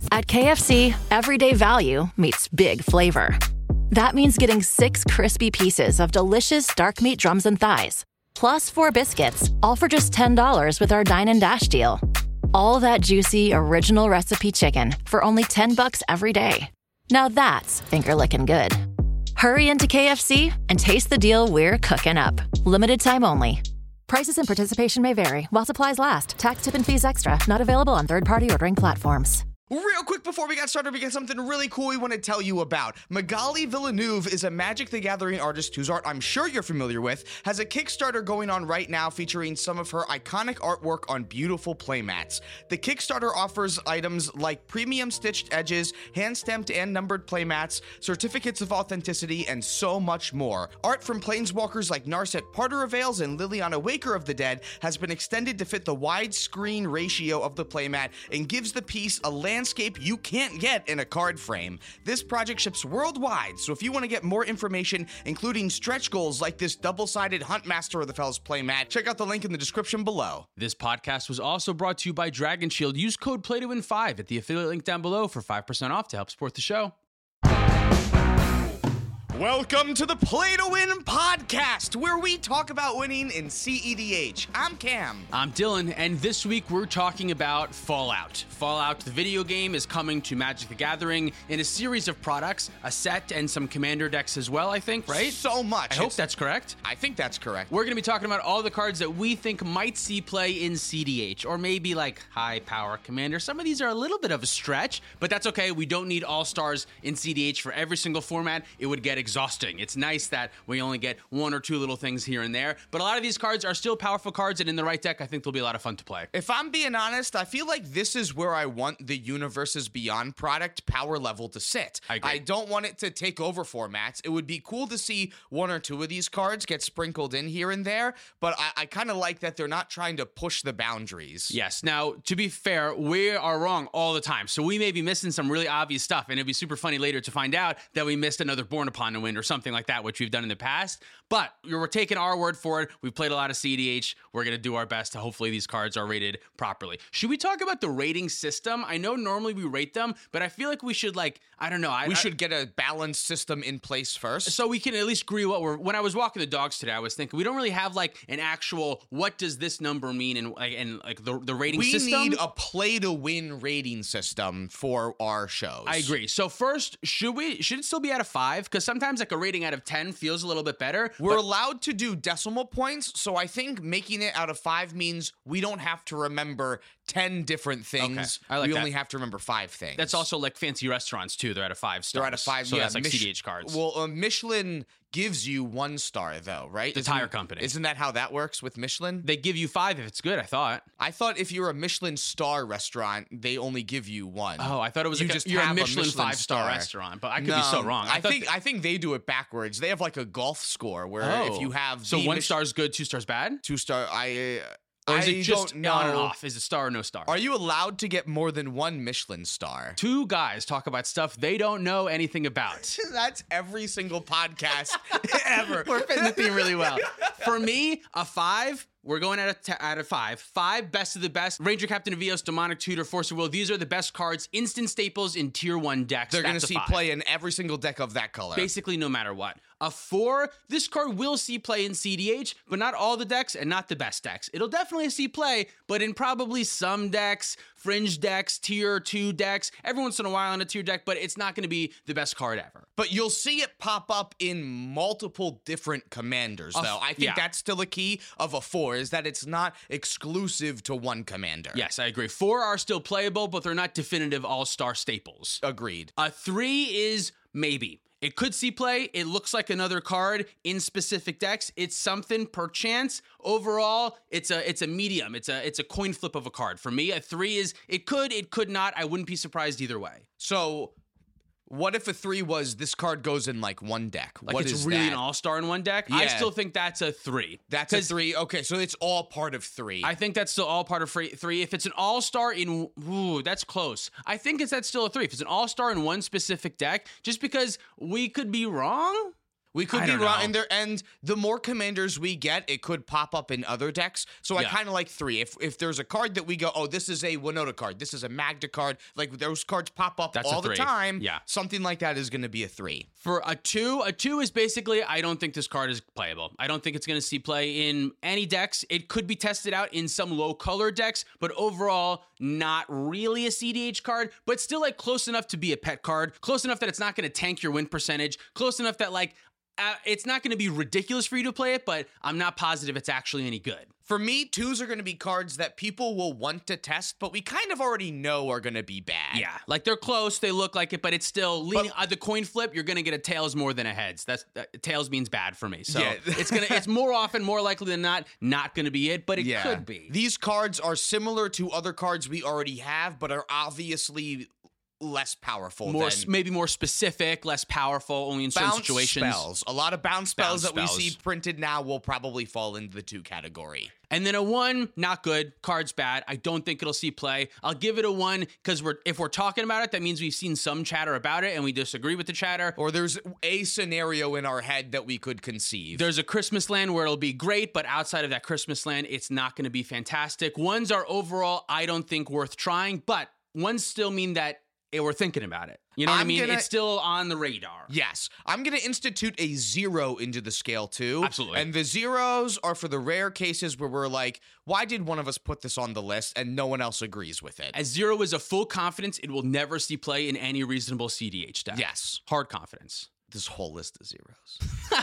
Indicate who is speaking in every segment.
Speaker 1: At KFC, everyday value meets big flavor. That means getting 6 crispy pieces of delicious dark meat drums and thighs, plus 4 biscuits, all for just $10 with our Dine and Dash deal. All that juicy, original recipe chicken for only $10 every day. Now that's finger-licking good. Hurry into KFC and taste the deal we're cooking up. Limited time only. Prices and participation may vary. While supplies last. Tax, tip, and fees extra. Not available on third-party ordering platforms.
Speaker 2: Real quick before we got started, we got something really cool we want to tell you about. Magali Villeneuve is a Magic the Gathering artist whose art I'm sure you're familiar with, has a Kickstarter going on right now featuring some of her iconic artwork on beautiful playmats. The Kickstarter offers items like premium stitched edges, hand-stamped and numbered playmats, certificates of authenticity, and so much more. Art from planeswalkers like Narset Parter-Avails and Liliana Waker of the Dead has been extended to fit the widescreen ratio of the playmat and gives the piece a landscape you can't get in a card frame. This project ships worldwide, so if you want to get more information, including stretch goals like this double-sided Huntmaster of the Fells playmat, check out the link in the description below.
Speaker 3: This podcast was also brought to you by Dragon Shield. Use code PLAYTOWIN5 at the affiliate link down below for 5% off to help support the show.
Speaker 2: Welcome to the Play to Win podcast, where we talk about winning in CEDH. I'm Cam.
Speaker 3: I'm Dylan, and this week we're talking about Fallout. Fallout, the video game, is coming to Magic the Gathering in a series of products, a set, and some commander decks as well, I think, right?
Speaker 2: So much.
Speaker 3: I hope that's correct.
Speaker 2: I think that's correct.
Speaker 3: We're going to be talking about all the cards that we think might see play in CDH, or maybe like high power commander. Some of these are a little bit of a stretch, but that's okay. We don't need all-stars in CDH for every single format. It would get exhausting. It's nice that we only get 1 or 2 little things here and there, but a lot of these cards are still powerful cards, and in the right deck, I think they'll be a lot of fun to play.
Speaker 2: If I'm being honest, I feel like this is where I want the Universes Beyond product power level to sit.
Speaker 3: I agree.
Speaker 2: I don't want it to take over formats. It would be cool to see 1 or 2 of these cards get sprinkled in here and there, but I kind of like that they're not trying to push the boundaries.
Speaker 3: Yes. Now, to be fair, we are wrong all the time, so we may be missing some really obvious stuff, and it'd be super funny later to find out that we missed another Born Upon a Wind or something like that, which we've done in the past. But we're taking our word for it. We've played a lot of CDH. We're going to do our best to hopefully these cards are rated properly. Should we talk about the rating system? I know normally we rate them, but I feel like we should, I don't know.
Speaker 2: We should get a balanced system in place first.
Speaker 3: So we can at least agree when I was walking the dogs today, I was thinking we don't really have an actual, what does this number mean and the rating system?
Speaker 2: We need a play to win rating system for our shows.
Speaker 3: I agree. So first, should it still be out of 5? Because sometimes a rating out of 10 feels a little bit better.
Speaker 2: We're allowed to do decimal points, so I think making it out of 5 means we don't have to remember 10 different things.
Speaker 3: Okay. I like
Speaker 2: we
Speaker 3: that.
Speaker 2: only have to remember 5 things.
Speaker 3: That's also like fancy restaurants too. They're out of 5 stars.
Speaker 2: They're out of 5.
Speaker 3: So
Speaker 2: yeah,
Speaker 3: that's like CDH cards.
Speaker 2: Well, Michelin gives you 1 star though, right?
Speaker 3: The tire company.
Speaker 2: Isn't that how that works with Michelin?
Speaker 3: They give you 5 if it's good, I thought.
Speaker 2: I thought if you're a Michelin star restaurant, they only give you 1.
Speaker 3: Oh, I thought it was you're a Michelin 5-star restaurant, but I could be so wrong.
Speaker 2: I think they do it backwards. They have a golf score where if you have
Speaker 3: so 1 star's good, 2 stars bad?
Speaker 2: 2 star
Speaker 3: Or is it just
Speaker 2: don't know.
Speaker 3: on and off? Is it star or no star?
Speaker 2: Are you allowed to get more than 1 Michelin star?
Speaker 3: 2 guys talk about stuff they don't know anything about.
Speaker 2: That's every single podcast ever.
Speaker 3: We're fitting the theme really well. For me, a 5. We're going out of 5. 5, best of the best. Ranger Captain Avios, Demonic Tutor, Force of Will. These are the best cards, instant staples in Tier 1 decks.
Speaker 2: They're going to see
Speaker 3: 5.
Speaker 2: play in every single deck of that color.
Speaker 3: Basically, no matter what. A 4, this card will see play in CDH, but not all the decks and not the best decks. It'll definitely see play, but in probably some decks, fringe decks, Tier 2 decks, every once in a while on a tier deck, but it's not going to be the best card ever.
Speaker 2: But you'll see it pop up in multiple different commanders, though. I think that's still a key of a 4, is that it's not exclusive to 1 commander.
Speaker 3: Yes, I agree. 4 are still playable, but they're not definitive all-star staples.
Speaker 2: Agreed.
Speaker 3: A 3 is maybe. It could see play. It looks like another card in specific decks. It's something perchance. Overall, it's a medium. It's a coin flip of a card. For me, a 3 is it could not. I wouldn't be surprised either way.
Speaker 2: So what if a 3 was this card goes in 1 deck?
Speaker 3: Like
Speaker 2: what
Speaker 3: it's
Speaker 2: is
Speaker 3: really
Speaker 2: that?
Speaker 3: an all-star in 1 deck?
Speaker 2: Yeah.
Speaker 3: I still think that's a 3.
Speaker 2: That's a 3. Okay, so it's all part of 3.
Speaker 3: I think that's still all part of 3. If it's an all-star in... Ooh, that's close. I think that's still a 3. If it's an all-star in 1 specific deck, just because we could be wrong...
Speaker 2: We could
Speaker 3: I
Speaker 2: be
Speaker 3: don't
Speaker 2: wrong,
Speaker 3: know.
Speaker 2: and the more commanders we get, it could pop up in other decks. So I
Speaker 3: Yeah.
Speaker 2: kind of like 3. If there's a card that we go, oh, this is a Winota card, this is a Magda card, like those cards pop up
Speaker 3: That's a
Speaker 2: all the
Speaker 3: 3.
Speaker 2: time.
Speaker 3: Yeah.
Speaker 2: Something like that is going to be a 3.
Speaker 3: For a 2 is basically, I don't think this card is playable. I don't think it's going to see play in any decks. It could be tested out in some low color decks, but overall, not really a CDH card, but still like close enough to be a pet card, close enough that it's not going to tank your win percentage, close enough that like, it's not going to be ridiculous for you to play it, but I'm not positive it's actually any good.
Speaker 2: For me, 2s are going to be cards that people will want to test, but we kind of already know are going to be bad.
Speaker 3: Yeah, like they're close, they look like it, but it's still leaning. The coin flip, you're going to get a tails more than a heads. Tails means bad for me, so
Speaker 2: Yeah.
Speaker 3: it's more often, more likely than not going to be it, but it could be.
Speaker 2: These cards are similar to other cards we already have, but are obviously less powerful.
Speaker 3: Maybe more specific, less powerful, only in certain
Speaker 2: Bounce
Speaker 3: situations.
Speaker 2: spells. A lot of bounce spells
Speaker 3: Bounce
Speaker 2: that
Speaker 3: spells.
Speaker 2: we see printed now will probably fall into the 2 category.
Speaker 3: And then a 1, not good. Card's bad. I don't think it'll see play. I'll give it a 1 because if we're talking about it, that means we've seen some chatter about it and we disagree with the chatter.
Speaker 2: Or there's a scenario in our head that we could conceive.
Speaker 3: There's a Christmas land where it'll be great, but outside of that Christmas land, it's not going to be fantastic. 1s are overall, I don't think worth trying, but 1s still mean that we're thinking about it. You know what I mean? It's still on the radar.
Speaker 2: Yes. I'm going to institute a 0 into the scale too.
Speaker 3: Absolutely.
Speaker 2: And the 0s are for the rare cases where we're like, why did one of us put this on the list and no one else agrees with it?
Speaker 3: As 0 is a full confidence, it will never see play in any reasonable CDH deck.
Speaker 2: Yes.
Speaker 3: Hard confidence.
Speaker 2: This whole list is 0s.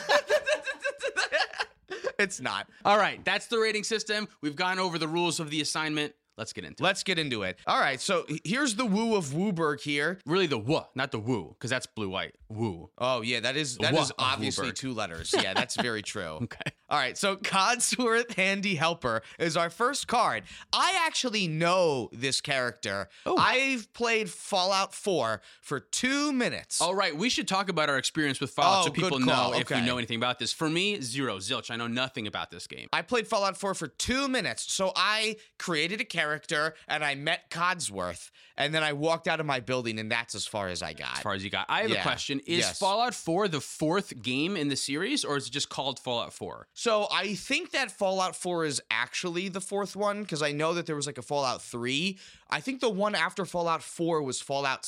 Speaker 2: It's not.
Speaker 3: All right, that's the rating system. We've gone over the rules of the assignment. Let's get into it.
Speaker 2: Let's get into it. All right, so here's the woo of Wooburg here.
Speaker 3: Really the woo, not the woo, because that's blue-white. Woo.
Speaker 2: Oh, yeah, that is
Speaker 3: Woo of
Speaker 2: obviously
Speaker 3: Wooburg.
Speaker 2: 2 letters. Yeah, that's very true.
Speaker 3: Okay.
Speaker 2: All right, so Codsworth Handy Helper is our first card. I actually know this character.
Speaker 3: Oh.
Speaker 2: I've played Fallout 4 for 2 minutes.
Speaker 3: All right, we should talk about our experience with Fallout so
Speaker 2: Oh, good
Speaker 3: people
Speaker 2: call.
Speaker 3: know if we
Speaker 2: Okay.
Speaker 3: know anything about this. For me, 0, zilch. I know nothing about this game.
Speaker 2: I played Fallout 4 for 2 minutes, so I created a character and I met Codsworth, and then I walked out of my building, and that's as far as I got.
Speaker 3: As far as you got. I have a
Speaker 2: Yeah.
Speaker 3: question. Is
Speaker 2: Yes.
Speaker 3: Fallout 4 the 4th game in the series, or is it just called Fallout 4?
Speaker 2: So I think that Fallout 4 is actually the 4th one, because I know that there was like a Fallout 3. I think the one after Fallout 4 was Fallout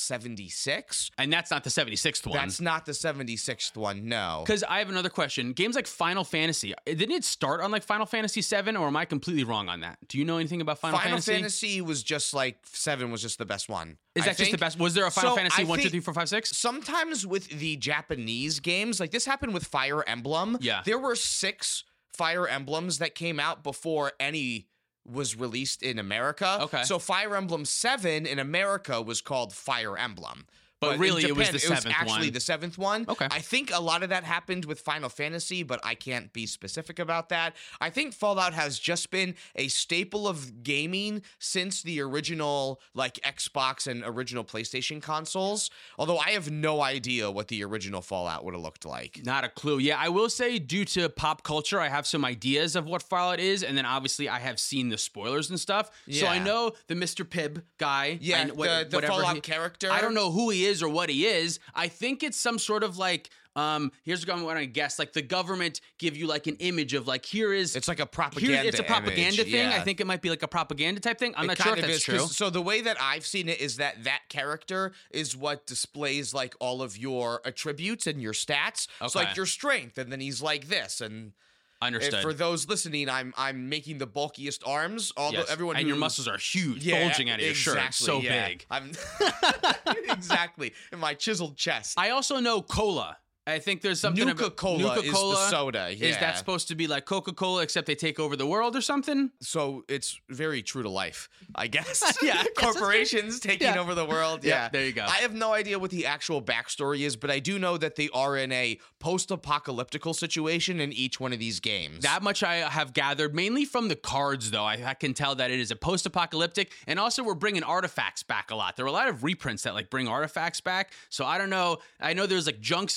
Speaker 2: 76.
Speaker 3: And that's not the 76th one.
Speaker 2: That's not the 76th one, no.
Speaker 3: Because I have another question. Games like Final Fantasy, didn't it start on like Final Fantasy 7, or am I completely wrong on that? Do you know anything about Final Fantasy?
Speaker 2: Final Fantasy was just like 7 was just the best one.
Speaker 3: Is that just the best? Was there a Final Fantasy 1, 2, 3, 4, 5, 6?
Speaker 2: Sometimes with the Japanese games, like this happened with Fire Emblem.
Speaker 3: Yeah.
Speaker 2: There were 6 Fire Emblems that came out before any was released in America.
Speaker 3: Okay.
Speaker 2: So Fire Emblem 7 in America was called Fire Emblem.
Speaker 3: But
Speaker 2: in
Speaker 3: really, it was
Speaker 2: Japan,
Speaker 3: the 7th
Speaker 2: actually
Speaker 3: one.
Speaker 2: the 7th one.
Speaker 3: Okay.
Speaker 2: I think a lot of that happened with Final Fantasy, but I can't be specific about that. I think Fallout has just been a staple of gaming since the original like Xbox and original PlayStation consoles. Although I have no idea what the original Fallout would have looked like.
Speaker 3: Not a clue. Yeah, I will say due to pop culture, I have some ideas of what Fallout is, and then obviously I have seen the spoilers and stuff. So I
Speaker 2: Yeah.
Speaker 3: know the Mr. Pibb guy.
Speaker 2: Yeah,
Speaker 3: and
Speaker 2: the
Speaker 3: whatever
Speaker 2: Fallout character.
Speaker 3: I don't know who he is or what he is. I think it's some sort of like, here's what I guess, like the government give you like an image of like, here is...
Speaker 2: It's like a propaganda
Speaker 3: It's a propaganda
Speaker 2: image,
Speaker 3: thing.
Speaker 2: yeah.
Speaker 3: I think it might be like a propaganda type thing. I'm not
Speaker 2: It
Speaker 3: sure
Speaker 2: kind
Speaker 3: if
Speaker 2: of
Speaker 3: that's
Speaker 2: is,
Speaker 3: true.
Speaker 2: 'cause- So the way that I've seen it is that character is what displays like all of your attributes and your stats. So
Speaker 3: Okay.
Speaker 2: like your strength, and then he's like this, and
Speaker 3: Understood.
Speaker 2: for those listening, I'm making the bulkiest arms.
Speaker 3: Yes.
Speaker 2: Everyone
Speaker 3: and
Speaker 2: who,
Speaker 3: your muscles are huge,
Speaker 2: yeah,
Speaker 3: bulging out of your shirt.
Speaker 2: exactly,
Speaker 3: So
Speaker 2: yeah.
Speaker 3: big.
Speaker 2: I'm exactly in my chiseled chest.
Speaker 3: I also know cola. I think there's something about
Speaker 2: Nuka-Cola is the soda,
Speaker 3: Is
Speaker 2: yeah.
Speaker 3: that supposed to be like Coca-Cola except they take over the world or something?
Speaker 2: So it's very true to life, I guess.
Speaker 3: Yeah, I guess that's
Speaker 2: Corporations taking
Speaker 3: Yeah.
Speaker 2: over the world.
Speaker 3: Yeah,
Speaker 2: Yeah.
Speaker 3: there you go.
Speaker 2: I have no idea what the actual backstory is, but I do know that they are in a post-apocalyptical situation in each one of these games.
Speaker 3: That much I have gathered, mainly from the cards, though. I can tell that it is a post-apocalyptic, and also we're bringing artifacts back a lot. There are a lot of reprints that like bring artifacts back, so I don't know. I know there's like junk stuff. I think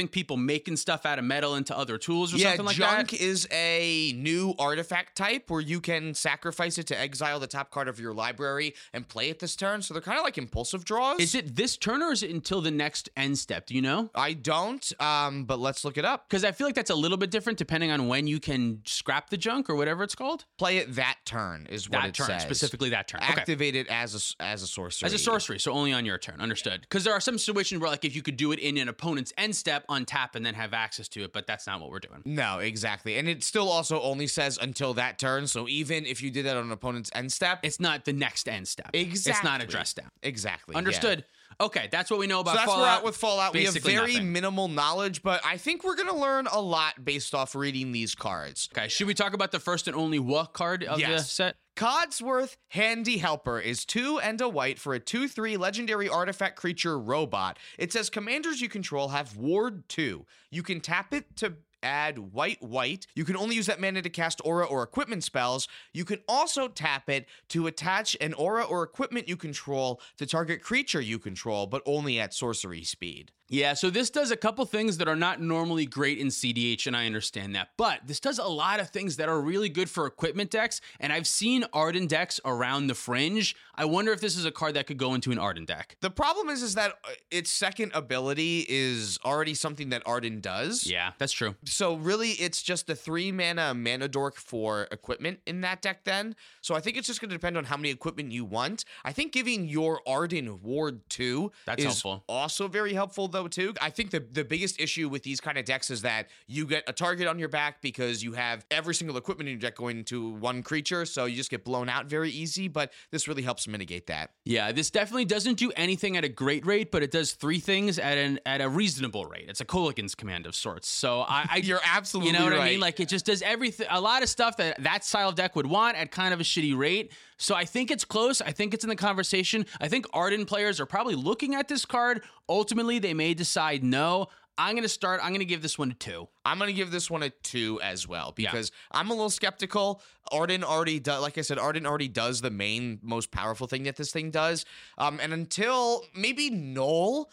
Speaker 3: think people making stuff out of metal into other tools or
Speaker 2: Yeah,
Speaker 3: something like
Speaker 2: junk
Speaker 3: that.
Speaker 2: is a new artifact type where you can sacrifice it to exile the top card of your library and play it this turn. So they're kind of like impulsive draws.
Speaker 3: Is it this turn or is it until the next end step? Do you know?
Speaker 2: I don't, but let's look it up.
Speaker 3: Because I feel like that's a little bit different depending on when you can scrap the junk or whatever it's called.
Speaker 2: Play it that turn is what
Speaker 3: That
Speaker 2: it
Speaker 3: turn,
Speaker 2: says.
Speaker 3: specifically that turn. Okay.
Speaker 2: Activate it as a sorcery.
Speaker 3: As a sorcery, so only on your turn. Understood. Because there are some situations where, like, if you could do it in an opponent's end step, untap, and then have access to it, but that's not what we're doing.
Speaker 2: No, exactly. And it still also only says until that turn. So even if you did that on an opponent's end step,
Speaker 3: It's not the next end step.
Speaker 2: exactly.
Speaker 3: It's not a dress down.
Speaker 2: Exactly.
Speaker 3: Understood.
Speaker 2: Yeah.
Speaker 3: Okay, that's what we know about
Speaker 2: So that's
Speaker 3: Fallout.
Speaker 2: where we're at with Fallout.
Speaker 3: Basically
Speaker 2: we have very
Speaker 3: nothing.
Speaker 2: minimal knowledge, but I think we're going to learn a lot based off reading these cards.
Speaker 3: Okay, should we talk about the first and only Wa card of the
Speaker 2: Yes.
Speaker 3: set?
Speaker 2: Codsworth Handy Helper is 2 and a white for a 2/3 legendary artifact creature robot. It says commanders you control have Ward 2. You can tap it to add white. You can only use that mana to cast aura or equipment spells. You can also tap it to attach an aura or equipment you control to target creature you control, but only at sorcery speed.
Speaker 3: Yeah, so this does a couple things that are not normally great in CDH, and I understand that. But this does a lot of things that are really good for equipment decks, and I've seen Arden decks around the fringe. I wonder if this is a card that could go into an Arden deck.
Speaker 2: The problem is that its second ability is already something that Arden does.
Speaker 3: Yeah, that's true.
Speaker 2: So really, it's just the 3 mana dork for equipment in that deck then. So I think it's just going to depend on how many equipment you want. I think giving your Arden Ward 2
Speaker 3: That's
Speaker 2: is
Speaker 3: helpful.
Speaker 2: also very helpful though too. I think the biggest issue with these kind of decks is that you get a target on your back because you have every single equipment in your deck going into one creature, so you just get blown out very easy, but this really helps mitigate that.
Speaker 3: Yeah, this definitely doesn't do anything at a great rate, but it does 3 things at a reasonable rate. It's a Colligan's command of sorts. So I
Speaker 2: You're absolutely
Speaker 3: you know what
Speaker 2: right.
Speaker 3: I mean? Like, it just does everything, a lot of stuff that style of deck would want at kind of a shitty rate. So I think it's close. I think it's in the conversation. I think Arden players are probably looking at this card. Ultimately, they may decide no. I'm going to give this one a 2.
Speaker 2: I'm going to give this one a 2 as well because I'm a little skeptical. Arden already does, like I said, Arden already does the main, most powerful thing that this thing does. And until maybe Null,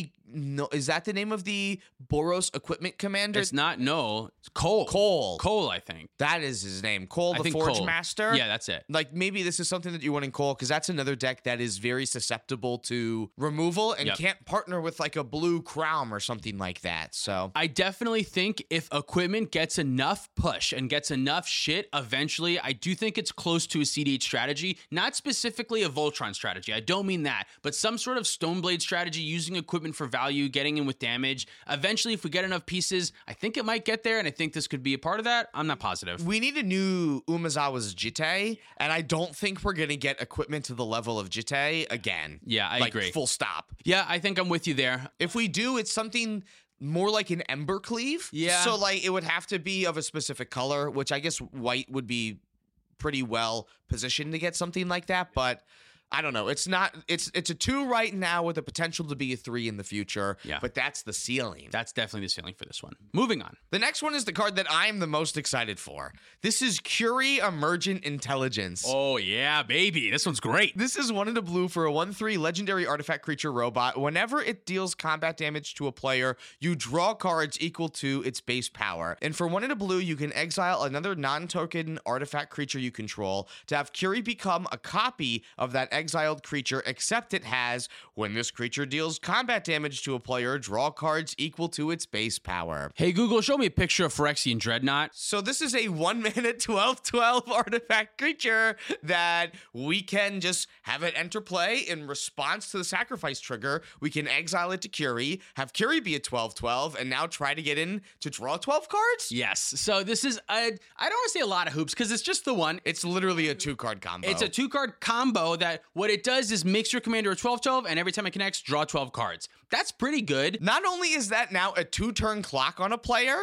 Speaker 2: is that the name of the Boros equipment commander?
Speaker 3: It's not no. It's Cole. Cole, I think.
Speaker 2: That is his name. Cole,
Speaker 3: I
Speaker 2: the
Speaker 3: think
Speaker 2: Forge
Speaker 3: Cole.
Speaker 2: Master.
Speaker 3: Yeah, that's it.
Speaker 2: Like maybe this is something that you want in Cole because that's another deck that is very susceptible to removal and can't partner with like a blue Crown or something like that. So
Speaker 3: I definitely think if equipment gets enough push and gets enough shit, eventually, I do think it's close to a CDH strategy, not specifically a Voltron strategy. I don't mean that, but some sort of Stoneblade strategy using equipment for value, getting in with damage. Eventually, if we get enough pieces, I think it might get there, and I think this could be a part of that. I'm not positive.
Speaker 2: we need a new Umezawa's Jitte, and I don't think we're going to get equipment to the level of Jitte again.
Speaker 3: Yeah, I agree.
Speaker 2: Full stop.
Speaker 3: Yeah, I think I'm with you there.
Speaker 2: If we do, it's something more like an Embercleave.
Speaker 3: Yeah.
Speaker 2: So like it would have to be of a specific color, which I guess white would be pretty well positioned to get something like that, but I don't know. It's not. It's a 2 right now with the potential to be a 3 in the future.
Speaker 3: Yeah.
Speaker 2: But that's the ceiling.
Speaker 3: That's definitely the ceiling for this one. Moving on.
Speaker 2: The next one is the card that I'm the most excited for. This is Curie Emergent Intelligence.
Speaker 3: Oh, yeah, baby. This one's great.
Speaker 2: This is 1 and a blue for a 1/3 legendary artifact creature robot. Whenever it deals combat damage to a player, you draw cards equal to its base power. And for 1 and a blue, you can exile another non-token artifact creature you control to have Curie become a copy of that exiled creature, except it has, when this creature deals combat damage to a player, draw cards equal to its base power.
Speaker 3: Hey, Google, show me a picture of Phyrexian Dreadnought.
Speaker 2: So this is a 1 mana 12/12 artifact creature that we can just have it enter play in response to the sacrifice trigger. We can exile it to Curie, have Curie be a 12/12, and now try to get in to draw 12 cards?
Speaker 3: Yes. So this is, I don't want to say a lot of hoops because it's just the one.
Speaker 2: It's literally a 2-card combo.
Speaker 3: It's a 2-card combo that what it does is makes your commander a 12/12, and every time it connects, draw 12 cards. That's pretty good.
Speaker 2: Not only is that now a 2-turn clock on a player,
Speaker 3: Yeah.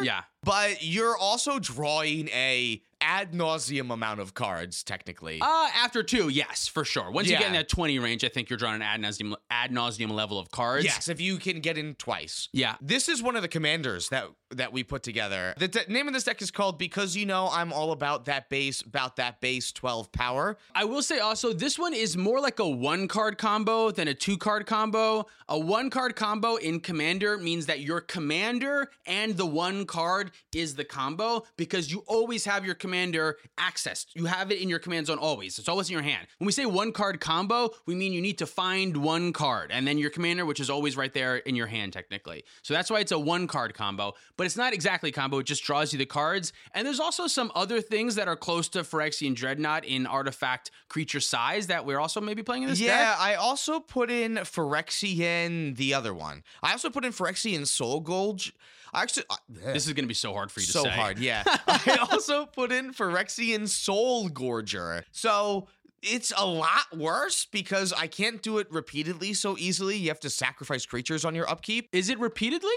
Speaker 2: but you're also drawing a ad nauseum amount of cards, technically.
Speaker 3: After 2, yes, for sure. Once you get in
Speaker 2: Yeah.
Speaker 3: that 20 range, I think you're drawing an ad nauseum level of cards.
Speaker 2: Yes, if you can get in twice.
Speaker 3: Yeah.
Speaker 2: This is one of the commanders that we put together. The name of this deck is called Because You Know I'm All About That Base 12 power.
Speaker 3: I will say also, this one is more like a 1-card combo than a 2-card combo. A 1-card combo in Commander means that your commander and the 1 card is the combo, because you always have your commander accessed. You have it in your command zone always. It's always in your hand. When we say 1-card combo, we mean you need to find 1 card and then your commander, which is always right there in your hand, technically. So that's why it's a 1-card combo, but it's not exactly combo. It just draws you the cards. And there's also some other things that are close to Phyrexian Dreadnought in artifact creature size that we're also maybe playing in this deck.
Speaker 2: Yeah, I also put in Phyrexian, the other one. I also put in Phyrexian Soul Gulch.
Speaker 3: This is going to be so hard for you to
Speaker 2: so
Speaker 3: say.
Speaker 2: hard, yeah. I also put in Phyrexian Soul Gorger. So it's a lot worse because I can't do it repeatedly so easily. You have to sacrifice creatures on your upkeep.
Speaker 3: Is it repeatedly?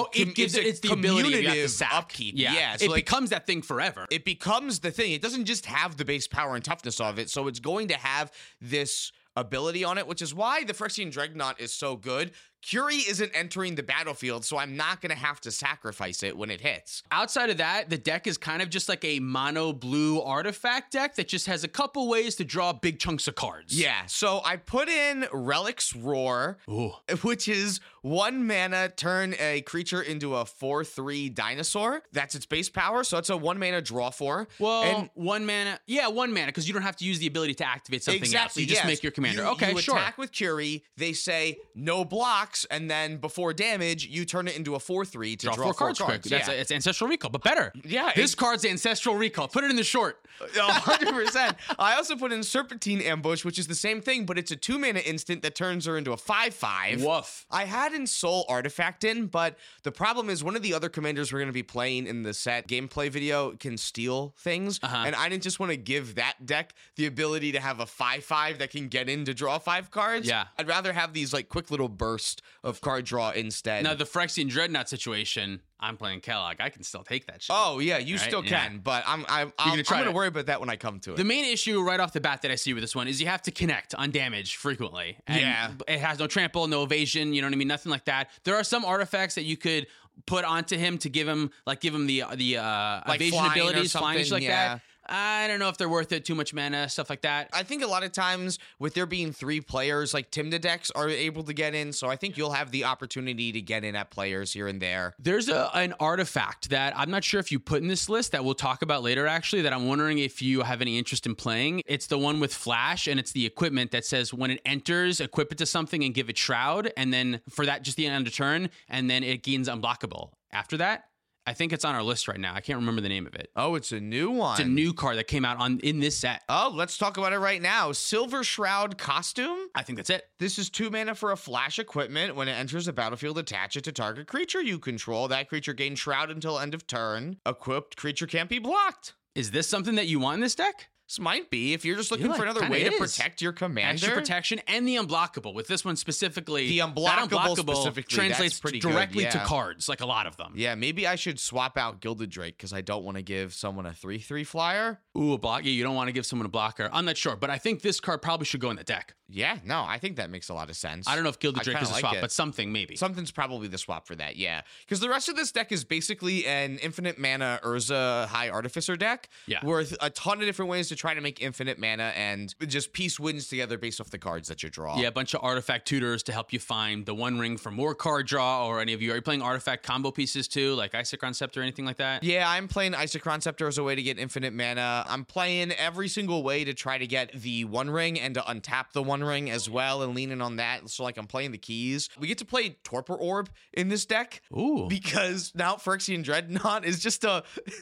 Speaker 2: It's
Speaker 3: the ability you have to
Speaker 2: commutative
Speaker 3: sack.
Speaker 2: upkeep.
Speaker 3: Yeah,
Speaker 2: so
Speaker 3: it
Speaker 2: like,
Speaker 3: becomes that thing forever.
Speaker 2: it becomes the thing. It doesn't just have the base power and toughness of it, so it's going to have this ability on it, which is why the Phyrexian Dreadnought is so good. Curie isn't entering the battlefield, so I'm not going to have to sacrifice it when it hits.
Speaker 3: Outside of that, the deck is kind of just like a mono blue artifact deck that just has a couple ways to draw big chunks of cards.
Speaker 2: Yeah, so I put in Relic's Roar,
Speaker 3: Ooh.
Speaker 2: which is 1 mana, turn a creature into a 4/3 dinosaur. That's its base power, so it's a 1 mana draw 4.
Speaker 3: Well,
Speaker 2: And
Speaker 3: 1 mana. Yeah, 1 mana, because you don't have to use the ability to activate something else.
Speaker 2: exactly,
Speaker 3: You just
Speaker 2: yes.
Speaker 3: make your commander.
Speaker 2: You
Speaker 3: Okay, sure.
Speaker 2: attack with Curie, they say no blocks, and then before damage, you turn it into a 4/3 to draw 4 cards.
Speaker 3: quick. That's
Speaker 2: Yeah.
Speaker 3: it's Ancestral Recall, but better.
Speaker 2: Yeah,
Speaker 3: This card's Ancestral Recall. Put it in the short.
Speaker 2: 100%. I also put in Serpentine Ambush, which is the same thing, but it's a 2 mana instant that turns her into a 5/5.
Speaker 3: Woof.
Speaker 2: I had in Soul Artifact in, but the problem is one of the other commanders we're going to be playing in the set gameplay video can steal things, and I didn't just want to give that deck the ability to have a 5/5 that can get in to draw 5 cards.
Speaker 3: Yeah.
Speaker 2: I'd rather have these like quick little burst of card draw instead.
Speaker 3: Now, the Phyrexian Dreadnought situation, I'm playing Kellogg. I can still take that shit.
Speaker 2: Oh yeah, you
Speaker 3: Right?
Speaker 2: still
Speaker 3: Yeah.
Speaker 2: can, but I'm
Speaker 3: gonna try
Speaker 2: going to
Speaker 3: it.
Speaker 2: worry about that when I come to it.
Speaker 3: The main issue right off the bat that I see with this one is you have to connect on damage frequently. And
Speaker 2: Yeah.
Speaker 3: it has no trample, no evasion, you know what I mean? Nothing like that. There are some artifacts that you could put onto him to give him the evasion
Speaker 2: flying or
Speaker 3: abilities, flying, shit
Speaker 2: something,
Speaker 3: like
Speaker 2: yeah.
Speaker 3: that. I don't know if they're worth it. Too much mana, stuff like that.
Speaker 2: I think a lot of times with there being 3 players, like Timna decks are able to get in. So I think you'll have the opportunity to get in at players here and there.
Speaker 3: There's an artifact that I'm not sure if you put in this list that we'll talk about later, actually, that I'm wondering if you have any interest in playing. It's the one with Flash, and it's the equipment that says when it enters, equip it to something and give it Shroud, and then for that, just the end of turn, and then it gains unblockable. After that, I think it's on our list right now. I can't remember the name of it.
Speaker 2: Oh, it's a new one.
Speaker 3: It's a new card that came out in this set.
Speaker 2: Oh, let's talk about it right now. Silver Shroud Costume.
Speaker 3: I think that's it.
Speaker 2: This is 2 mana for a flash equipment. When it enters the battlefield, attach it to target creature you control. That creature gains Shroud until end of turn. Equipped creature can't be blocked.
Speaker 3: Is this something that you want in this deck?
Speaker 2: This might be if you're just looking
Speaker 3: Feel
Speaker 2: for
Speaker 3: like
Speaker 2: another way
Speaker 3: kinda
Speaker 2: to
Speaker 3: is.
Speaker 2: protect your commander.
Speaker 3: Extra protection and the unblockable. With this one specifically,
Speaker 2: The
Speaker 3: that
Speaker 2: unblockable specifically,
Speaker 3: translates
Speaker 2: that's pretty good,
Speaker 3: directly to
Speaker 2: yeah.
Speaker 3: cards, like a lot of them.
Speaker 2: Yeah, maybe I should swap out Gilded Drake because I don't want to give someone a 3/3 flyer.
Speaker 3: Ooh, a block. Yeah, you don't want to give someone a blocker. I'm not sure, but I think this card probably should go in the deck.
Speaker 2: Yeah, no, I think that makes a lot of sense.
Speaker 3: I don't know if Gilded
Speaker 2: I
Speaker 3: Drake
Speaker 2: kinda
Speaker 3: is a
Speaker 2: like
Speaker 3: swap,
Speaker 2: it.
Speaker 3: but something maybe.
Speaker 2: Something's probably the swap for that, yeah. Because the rest of this deck is basically an infinite mana Urza High Artificer deck.
Speaker 3: Yeah.
Speaker 2: With a ton of different ways to try to make infinite mana and just piece wins together based off the cards that you draw.
Speaker 3: Yeah, a bunch of artifact tutors to help you find the One Ring for more card draw, or any of you. Are you playing artifact combo pieces too, like Isochron Scepter or anything like that?
Speaker 2: Yeah, I'm playing Isochron Scepter as a way to get infinite mana. I'm playing every single way to try to get the One Ring and to untap the One Ring as well and leaning on that. So, like, I'm playing the keys. We get to play Torpor Orb in this deck.
Speaker 3: Ooh.
Speaker 2: Because now Phyrexian Dreadnought is just a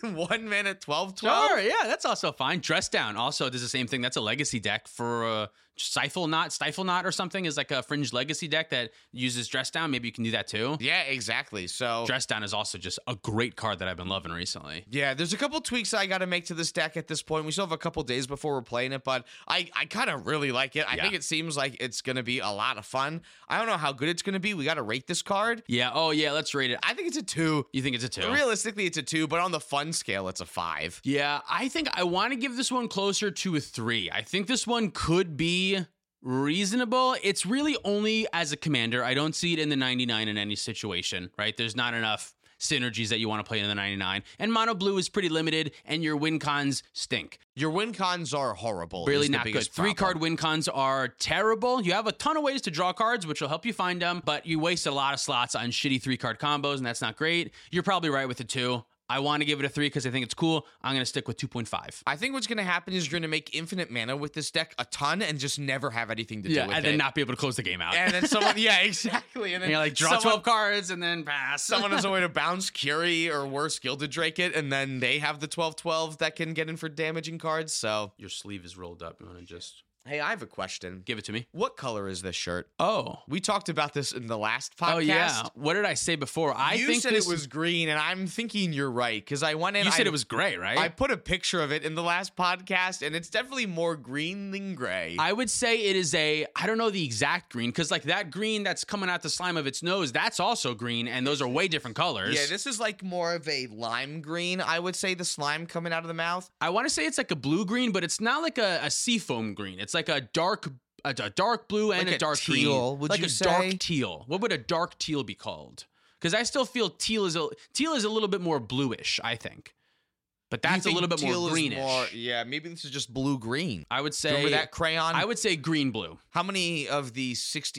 Speaker 2: 1 mana 12/12.
Speaker 3: Sure, yeah, that's also fine. Dress Down also does the same thing. That's a legacy deck for Stifle Knot or something is like a Fringe Legacy deck that uses Dress Down. Maybe you can do that too.
Speaker 2: Yeah, exactly. So
Speaker 3: Dress Down is also just a great card that I've been loving recently.
Speaker 2: yeah, there's a couple tweaks I got to make to this deck at this point. We still have a couple days before we're playing it, but I kind of really like it. I think it seems like it's going to be a lot of fun. I don't know how good it's going to be. We got to rate this card.
Speaker 3: Yeah. Oh, yeah. Let's rate it.
Speaker 2: I think it's a 2.
Speaker 3: You think it's a 2?
Speaker 2: Realistically, it's a 2, but on the fun scale, it's a 5.
Speaker 3: Yeah. I think I want to give this one closer to a 3. I think this one could be reasonable. It's really only as a commander. I don't see it in the 99 in any situation, right? There's not enough synergies that you want to play in the 99. And mono blue is pretty limited, and your win cons stink.
Speaker 2: Your win cons are horrible.
Speaker 3: Really not good. 3-card win cons are terrible. You have a ton of ways to draw cards, which will help you find them, but you waste a lot of slots on shitty 3-card combos, and that's not great. You're probably right with the 2. I want to give it a 3 because I think it's cool. I'm going to stick with 2.5.
Speaker 2: I think what's going to happen is you're going to make infinite mana with this deck a ton and just never have anything to do with it.
Speaker 3: And then not be able to close the game out.
Speaker 2: And then someone, yeah, exactly. And then
Speaker 3: you're like, draw 12 cards and then pass.
Speaker 2: Someone has a way to bounce Curie or worse, Gilded Drake it, and then they have the 12/12 that can get in for damaging cards. So
Speaker 3: your sleeve is rolled up. You want to just...
Speaker 2: Hey, I have a question.
Speaker 3: Give it to me.
Speaker 2: What color is this shirt?
Speaker 3: Oh.
Speaker 2: We talked about this in the last podcast.
Speaker 3: Oh, yeah. What did I say before?
Speaker 2: You said it was green, and I'm thinking you're right, because I went in...
Speaker 3: You said it was gray, right?
Speaker 2: I put a picture of it in the last podcast, and it's definitely more green than gray.
Speaker 3: I would say it is I don't know the exact green, because like that green that's coming out the slime of its nose, that's also green, and those are way different colors.
Speaker 2: Yeah, this is like more of a lime green, I would say, the slime coming out of the mouth.
Speaker 3: I want to say it's like a blue-green, but it's not like a seafoam green. It's like a dark blue and
Speaker 2: like
Speaker 3: a dark
Speaker 2: teal,
Speaker 3: green.
Speaker 2: would
Speaker 3: like
Speaker 2: you
Speaker 3: a
Speaker 2: say?
Speaker 3: dark teal. What would a dark teal be called? Because I still feel teal is a little bit more bluish, I think. But that's a little bit more greenish.
Speaker 2: Yeah, maybe this is just blue-green.
Speaker 3: I would say...
Speaker 2: Remember that crayon?
Speaker 3: I would say green-blue.
Speaker 2: How many of the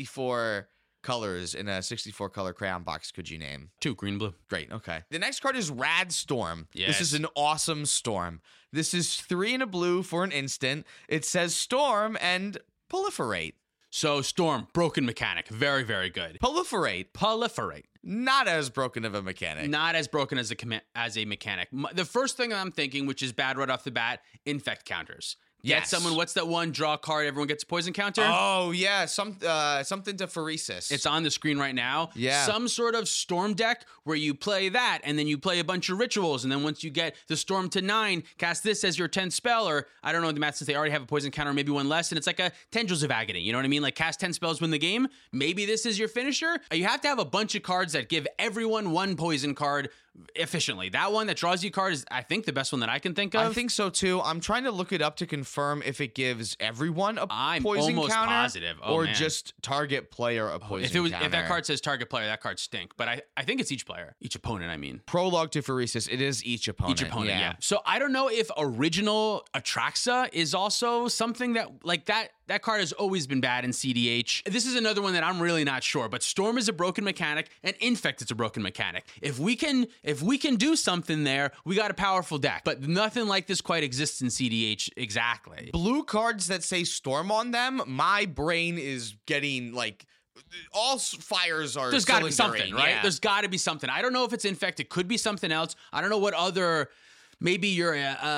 Speaker 2: 64 colors in a 64-color crayon box could you name?
Speaker 3: 2, green-blue.
Speaker 2: Great, okay. The next card is Rad Storm.
Speaker 3: Yes.
Speaker 2: This is an awesome Storm. This is 3 and a blue for an instant. It says Storm and proliferate.
Speaker 3: So Storm, broken mechanic. Very, very good.
Speaker 2: Proliferate. Not as broken of a mechanic.
Speaker 3: Not as broken as a mechanic. The first thing I'm thinking, which is bad right off the bat, infect counters. Get someone, what's that one? Draw a card, everyone gets a poison counter?
Speaker 2: Oh, yeah. Something to Pheresis.
Speaker 3: It's on the screen right now.
Speaker 2: Yeah.
Speaker 3: Some sort of storm deck where you play that, and then you play a bunch of rituals, and then once you get the storm to 9, cast this as your 10th spell, or I don't know the math since they already have a poison counter, maybe one less, and it's like a Tendrils of Agony. You know what I mean? Like cast 10 spells, win the game. Maybe this is your finisher. You have to have a bunch of cards that give everyone one poison card efficiently. That one that draws you card is, I think, the best one that I can think of.
Speaker 2: I think so too. I'm trying to look it up to confirm if it gives everyone a
Speaker 3: I'm
Speaker 2: poison
Speaker 3: almost
Speaker 2: counter,
Speaker 3: positive. Oh,
Speaker 2: or
Speaker 3: man.
Speaker 2: just target player a poison counter.
Speaker 3: If that card says target player, that card stink. But I think it's each player, each opponent. I mean,
Speaker 2: Prologue to Pheresis, it is each opponent.
Speaker 3: Each opponent, yeah. So I don't know if original Atraxa is also something that like that. That card has always been bad in CDH. This is another one that I'm really not sure, but Storm is a broken mechanic and Infect is a broken mechanic. If we can do something there, we got a powerful deck. But nothing like this quite exists in CDH exactly.
Speaker 2: Blue cards that say Storm on them, my brain is getting like all fires are.
Speaker 3: There's got to be
Speaker 2: cylindering,
Speaker 3: something, right?
Speaker 2: Yeah.
Speaker 3: There's got to be something. I don't know if it's Infect. It could be something else. I don't know what other. Maybe you're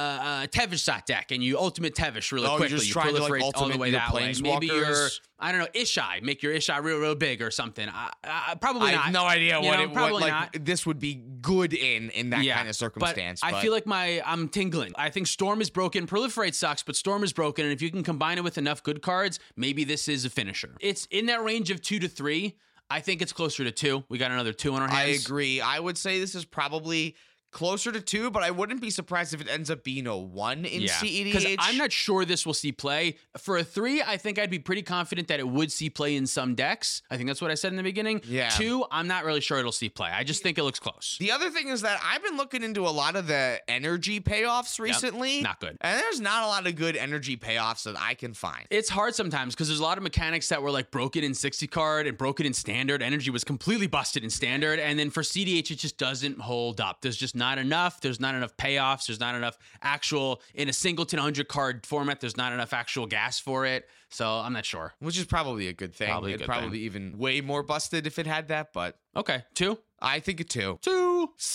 Speaker 3: a Tevish deck and you ultimate Tevish really quickly.
Speaker 2: You're just
Speaker 3: you
Speaker 2: trying to
Speaker 3: proliferate
Speaker 2: like
Speaker 3: all the way that way. Maybe you're,
Speaker 2: planeswalkers.
Speaker 3: I don't know, Ishai. Make your Ishai real big or something. Probably not.
Speaker 2: I have no idea
Speaker 3: probably
Speaker 2: what
Speaker 3: not.
Speaker 2: this would be good in that kind of circumstance.
Speaker 3: But I feel like I'm tingling. I think Storm is broken. Proliferate sucks, but Storm is broken. And if you can combine it with enough good cards, maybe this is a finisher. It's in that range of 2 to 3. I think it's closer to 2. We got another 2 on our hands.
Speaker 2: I agree. I would say this is probably closer to 2, but I wouldn't be surprised if it ends up being a 1 in CEDH.
Speaker 3: Because I'm not sure this will see play. For a 3, I think I'd be pretty confident that it would see play in some decks. I think that's what I said in the beginning.
Speaker 2: Yeah.
Speaker 3: 2, I'm not really sure it'll see play. I just think it looks close.
Speaker 2: The other thing is that I've been looking into a lot of the energy payoffs recently.
Speaker 3: Not good.
Speaker 2: And there's not a lot of good energy payoffs that I can find.
Speaker 3: It's hard sometimes because there's a lot of mechanics that were like broken in 60 card and broken in standard. Energy was completely busted in standard. And then for CDH, it just doesn't hold up. There's just not enough. There's not enough payoffs. There's not enough actual, in a singleton 100 card format, there's not enough actual gas for it. So I'm not sure.
Speaker 2: Which is probably a good thing. It'd probably even way more busted if it had that, but.
Speaker 3: Okay, 2?
Speaker 2: I think a 2.
Speaker 3: 2.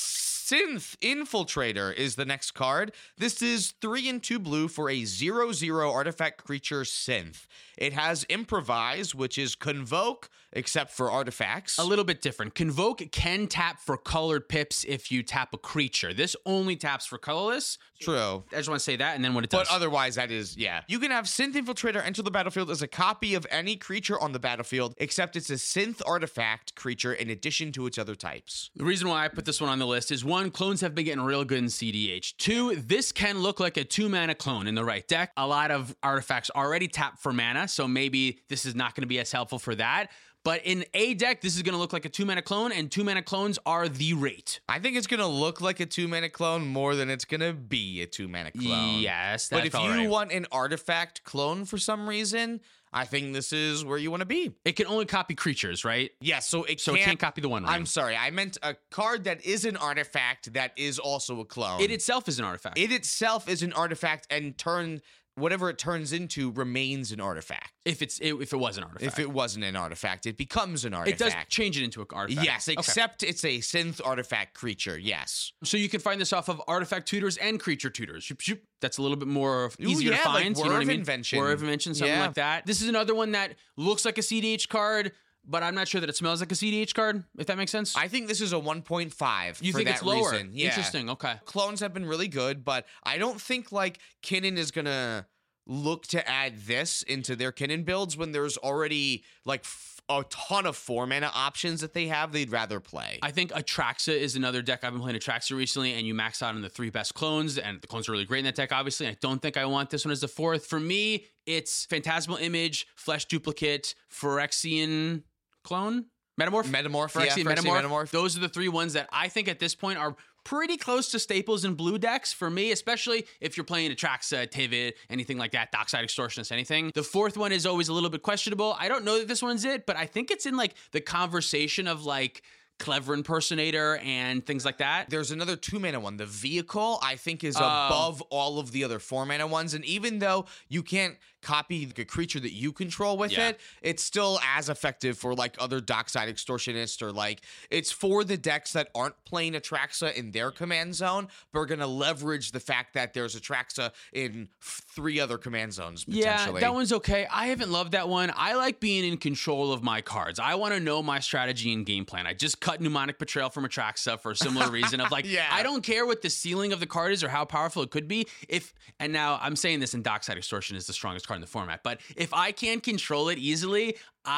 Speaker 2: Synth Infiltrator is the next card. This is 3 and 2 blue for a 0/0 artifact creature synth. It has Improvise, which is Convoke, except for artifacts.
Speaker 3: A little bit different. Convoke can tap for colored pips if you tap a creature. This only taps for colorless.
Speaker 2: True.
Speaker 3: I just want to say that, and then what it does.
Speaker 2: But otherwise, that is, yeah. You can have Synth Infiltrator enter the battlefield as a copy of any creature on the battlefield, except it's a synth artifact creature in addition to its other types.
Speaker 3: The reason why I put this one on the list is 1, clones have been getting real good in CDH. 2, this can look like a 2-mana clone in the right deck. A lot of artifacts already tap for mana, so maybe this is not going to be as helpful for that. But in a deck, this is going to look like a 2-mana clone, and 2-mana clones are the rate.
Speaker 2: I think it's going to look like a 2-mana clone more than it's going to be a 2-mana clone.
Speaker 3: Yes, that's
Speaker 2: But if you
Speaker 3: right.
Speaker 2: want an artifact clone for some reason, I think this is where you want to be.
Speaker 3: It can only copy creatures, right?
Speaker 2: Yes, so it
Speaker 3: can't copy the One Ring.
Speaker 2: I'm sorry, I meant a card that is an artifact that is also a clone.
Speaker 3: It itself is an artifact.
Speaker 2: It itself is an artifact, and whatever it turns into remains an artifact.
Speaker 3: If it was an artifact.
Speaker 2: If it wasn't an artifact, it becomes an
Speaker 3: It
Speaker 2: artifact.
Speaker 3: does change it into an artifact.
Speaker 2: Yes,
Speaker 3: Okay.
Speaker 2: except it's a synth artifact creature, yes.
Speaker 3: So you can find this off of artifact tutors and creature tutors. Shoop, shoop. That's a little bit more easier
Speaker 2: yeah,
Speaker 3: to find.
Speaker 2: like
Speaker 3: you know
Speaker 2: Whir
Speaker 3: what I
Speaker 2: of
Speaker 3: mean?
Speaker 2: Invention.
Speaker 3: Whir of Invention, something
Speaker 2: Yeah.
Speaker 3: like that. This is another one that looks like a CDH card, but I'm not sure that it smells like a CDH card, if that makes sense.
Speaker 2: I think this is a 1.5
Speaker 3: You
Speaker 2: for
Speaker 3: think
Speaker 2: that
Speaker 3: it's lower?
Speaker 2: reason. Yeah.
Speaker 3: Interesting, okay.
Speaker 2: Clones have been really good, but I don't think like Kinnan is going to look to add this into their Kinnan builds when there's already like a ton of 4-mana options that they have they'd rather play.
Speaker 3: I think Atraxa is another deck. I've been playing Atraxa recently, and you max out on the 3 best clones, and the clones are really great in that deck, obviously. I don't think I want this one as the 4th. For me, it's Phantasmal Image, Flesh Duplicate, Phyrexian Clone? Metamorph?
Speaker 2: Phyrexian Metamorph.
Speaker 3: Those are the 3 ones that I think at this point are pretty close to staples in blue decks for me, especially if you're playing Atraxa, Tivit, anything like that, Dockside Extortionist, anything. The 4th one is always a little bit questionable. I don't know that this one's it, but I think it's in like the conversation of like Clever Impersonator and things like that.
Speaker 2: There's another 2-mana one. The Vehicle, I think, is above all of the other 4-mana ones. And even though you can't copy a creature that you control with it, it's still as effective for like other Dockside Extortionist, or like it's for the decks that aren't playing Atraxa in their command zone, but are going to leverage the fact that there's Atraxa in 3 other command zones potentially.
Speaker 3: Yeah, that one's okay. I haven't loved that one. I like being in control of my cards. I want to know my strategy and game plan. I just cut Mnemonic Betrayal from Atraxa for a similar reason of like,
Speaker 2: Yeah.
Speaker 3: I don't care what the ceiling of the card is or how powerful it could be. And now I'm saying this, and Dockside Extortion is the strongest card in the format, but if I can't control it easily,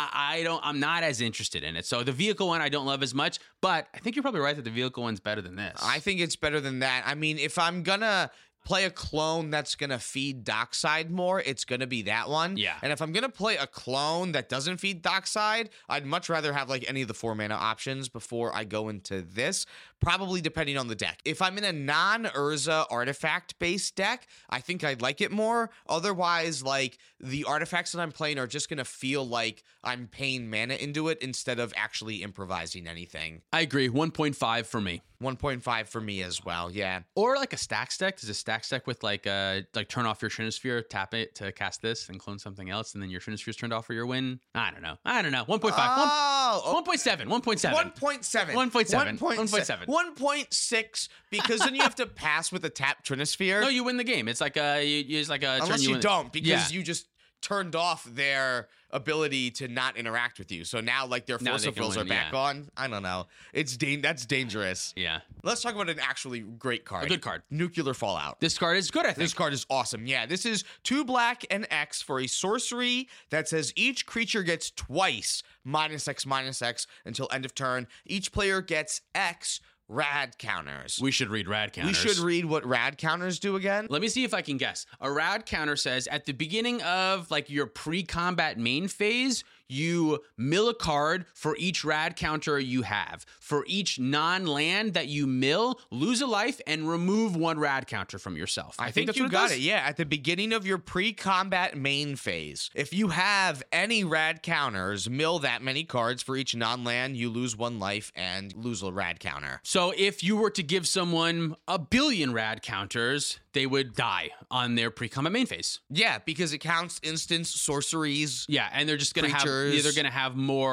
Speaker 3: I'm not as interested in it. So the Vehicle one I don't love as much, but I think you're probably right that the Vehicle one's better than this.
Speaker 2: I think it's better than that. I mean, if I'm gonna play a clone that's gonna feed Dockside more, it's gonna be that one.
Speaker 3: Yeah.
Speaker 2: And if I'm gonna play a clone that doesn't feed Dockside, I'd much rather have like any of the 4-mana options before I go into this. Probably depending on the deck. If I'm in a non-Urza artifact-based deck, I think I'd like it more. Otherwise, like, the artifacts that I'm playing are just going to feel like I'm paying mana into it instead of actually improvising anything.
Speaker 3: I agree. 1.5 for me.
Speaker 2: 1.5 for me as well, yeah.
Speaker 3: Or like a Stacks deck. There's a Stacks deck with like turn off your Trinisphere, tap it to cast this, and clone something else, and then your Trinisphere's turned off for your win. I don't know. 1.5. 1.7. 1.7.
Speaker 2: 1.7.
Speaker 3: 1.7. 1.7.
Speaker 2: 1.6, because then you have to pass with a tap Trinisphere.
Speaker 3: No, you win the game. It's like a you use like a
Speaker 2: Unless
Speaker 3: turn
Speaker 2: you don't, because
Speaker 3: Yeah.
Speaker 2: you just turned off their ability to not interact with you. So now, like, their
Speaker 3: Now
Speaker 2: force
Speaker 3: they
Speaker 2: of
Speaker 3: can
Speaker 2: wills are
Speaker 3: win,
Speaker 2: back
Speaker 3: yeah.
Speaker 2: on. I don't know. That's dangerous.
Speaker 3: Yeah.
Speaker 2: Let's talk about an actually great card.
Speaker 3: A good card.
Speaker 2: Nuclear Fallout.
Speaker 3: This card is good, I think.
Speaker 2: This card is awesome. Yeah, this is 2 black and X for a sorcery that says each creature gets twice -X/-X until end of turn. Each player gets X rad counters.
Speaker 3: We should read rad counters.
Speaker 2: We should read what rad counters do again.
Speaker 3: Let me see if I can guess. A rad counter says at the beginning of like your pre-combat main phase, you mill a card for each rad counter you have. For each non-land that you mill, lose a life and remove 1 rad counter from yourself.
Speaker 2: I think
Speaker 3: that's
Speaker 2: you
Speaker 3: what
Speaker 2: got
Speaker 3: does.
Speaker 2: it. Yeah, at the beginning of your pre-combat main phase, if you have any rad counters, mill that many cards. For each non-land, you lose 1 life and lose a rad counter.
Speaker 3: So if you were to give someone 1 billion rad counters, they would die on their pre-combat main phase.
Speaker 2: Yeah, because it counts instants, sorceries.
Speaker 3: Yeah, and they're just going to have
Speaker 2: Creatures.
Speaker 3: either going to have more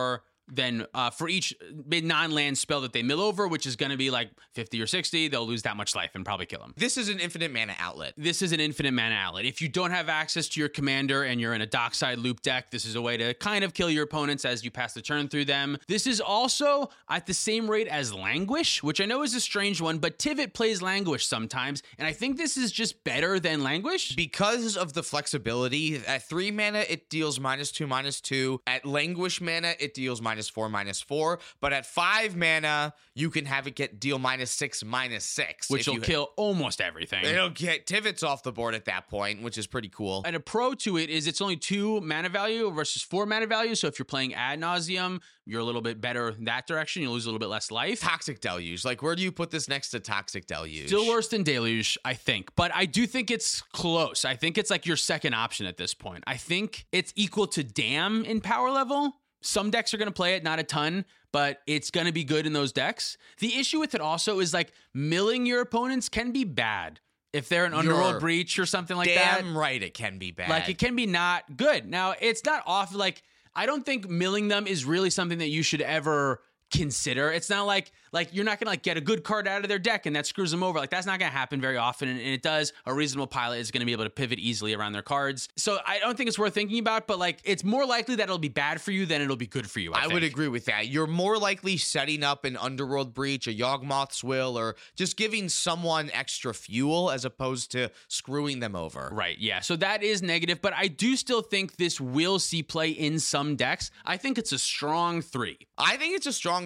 Speaker 3: then for each non-land spell that they mill over, which is going to be like 50 or 60, they'll lose that much life and probably kill them.
Speaker 2: This is an infinite mana outlet.
Speaker 3: This is an infinite mana outlet. If you don't have access to your commander and you're in a dockside loop deck, this is a way to kind of kill your opponents as you pass the turn through them. This is also at the same rate as Languish, which I know is a strange one, but Tivit plays Languish sometimes, and I think this is just better than Languish.
Speaker 2: Because of the flexibility, at 3 mana, it deals -2/-2. At Languish mana, it deals -4/-4. But at 5 mana, you can have it deal -6/-6.
Speaker 3: Which will kill almost everything.
Speaker 2: It'll get Tivits off the board at that point, which is pretty cool.
Speaker 3: And a pro to it is it's only 2 mana value versus 4 mana value. So if you're playing Ad Nauseam, you're a little bit better in that direction. You lose a little bit less life.
Speaker 2: Toxic Deluge. Like, where do you put this next to Toxic Deluge?
Speaker 3: Still worse than Deluge, I think. But I do think it's close. I think it's like your second option at this point. I think it's equal to Damn in power level. Some decks are going to play it, not a ton, but it's going to be good in those decks. The issue with it also is like milling your opponents can be bad. If they're an Underworld Breach or something like that.
Speaker 2: Damn right it can be bad.
Speaker 3: Like, it can be not good. Now, it's not off. Like, I don't think milling them is really something that you should ever consider. It's not like you're not gonna like get a good card out of their deck and that screws them over. Like, that's not gonna happen very often, and it does. A reasonable pilot is gonna be able to pivot easily around their cards. So I don't think it's worth thinking about, but like, it's more likely that it'll be bad for you than it'll be good for you. I
Speaker 2: would agree with that. You're more likely setting up an Underworld Breach, a Yawgmoth's Will, or just giving someone extra fuel as opposed to screwing them over.
Speaker 3: Right, yeah. So that is negative, but I do still think this will see play in some decks. I think it's a strong 3.
Speaker 2: I think it's a strong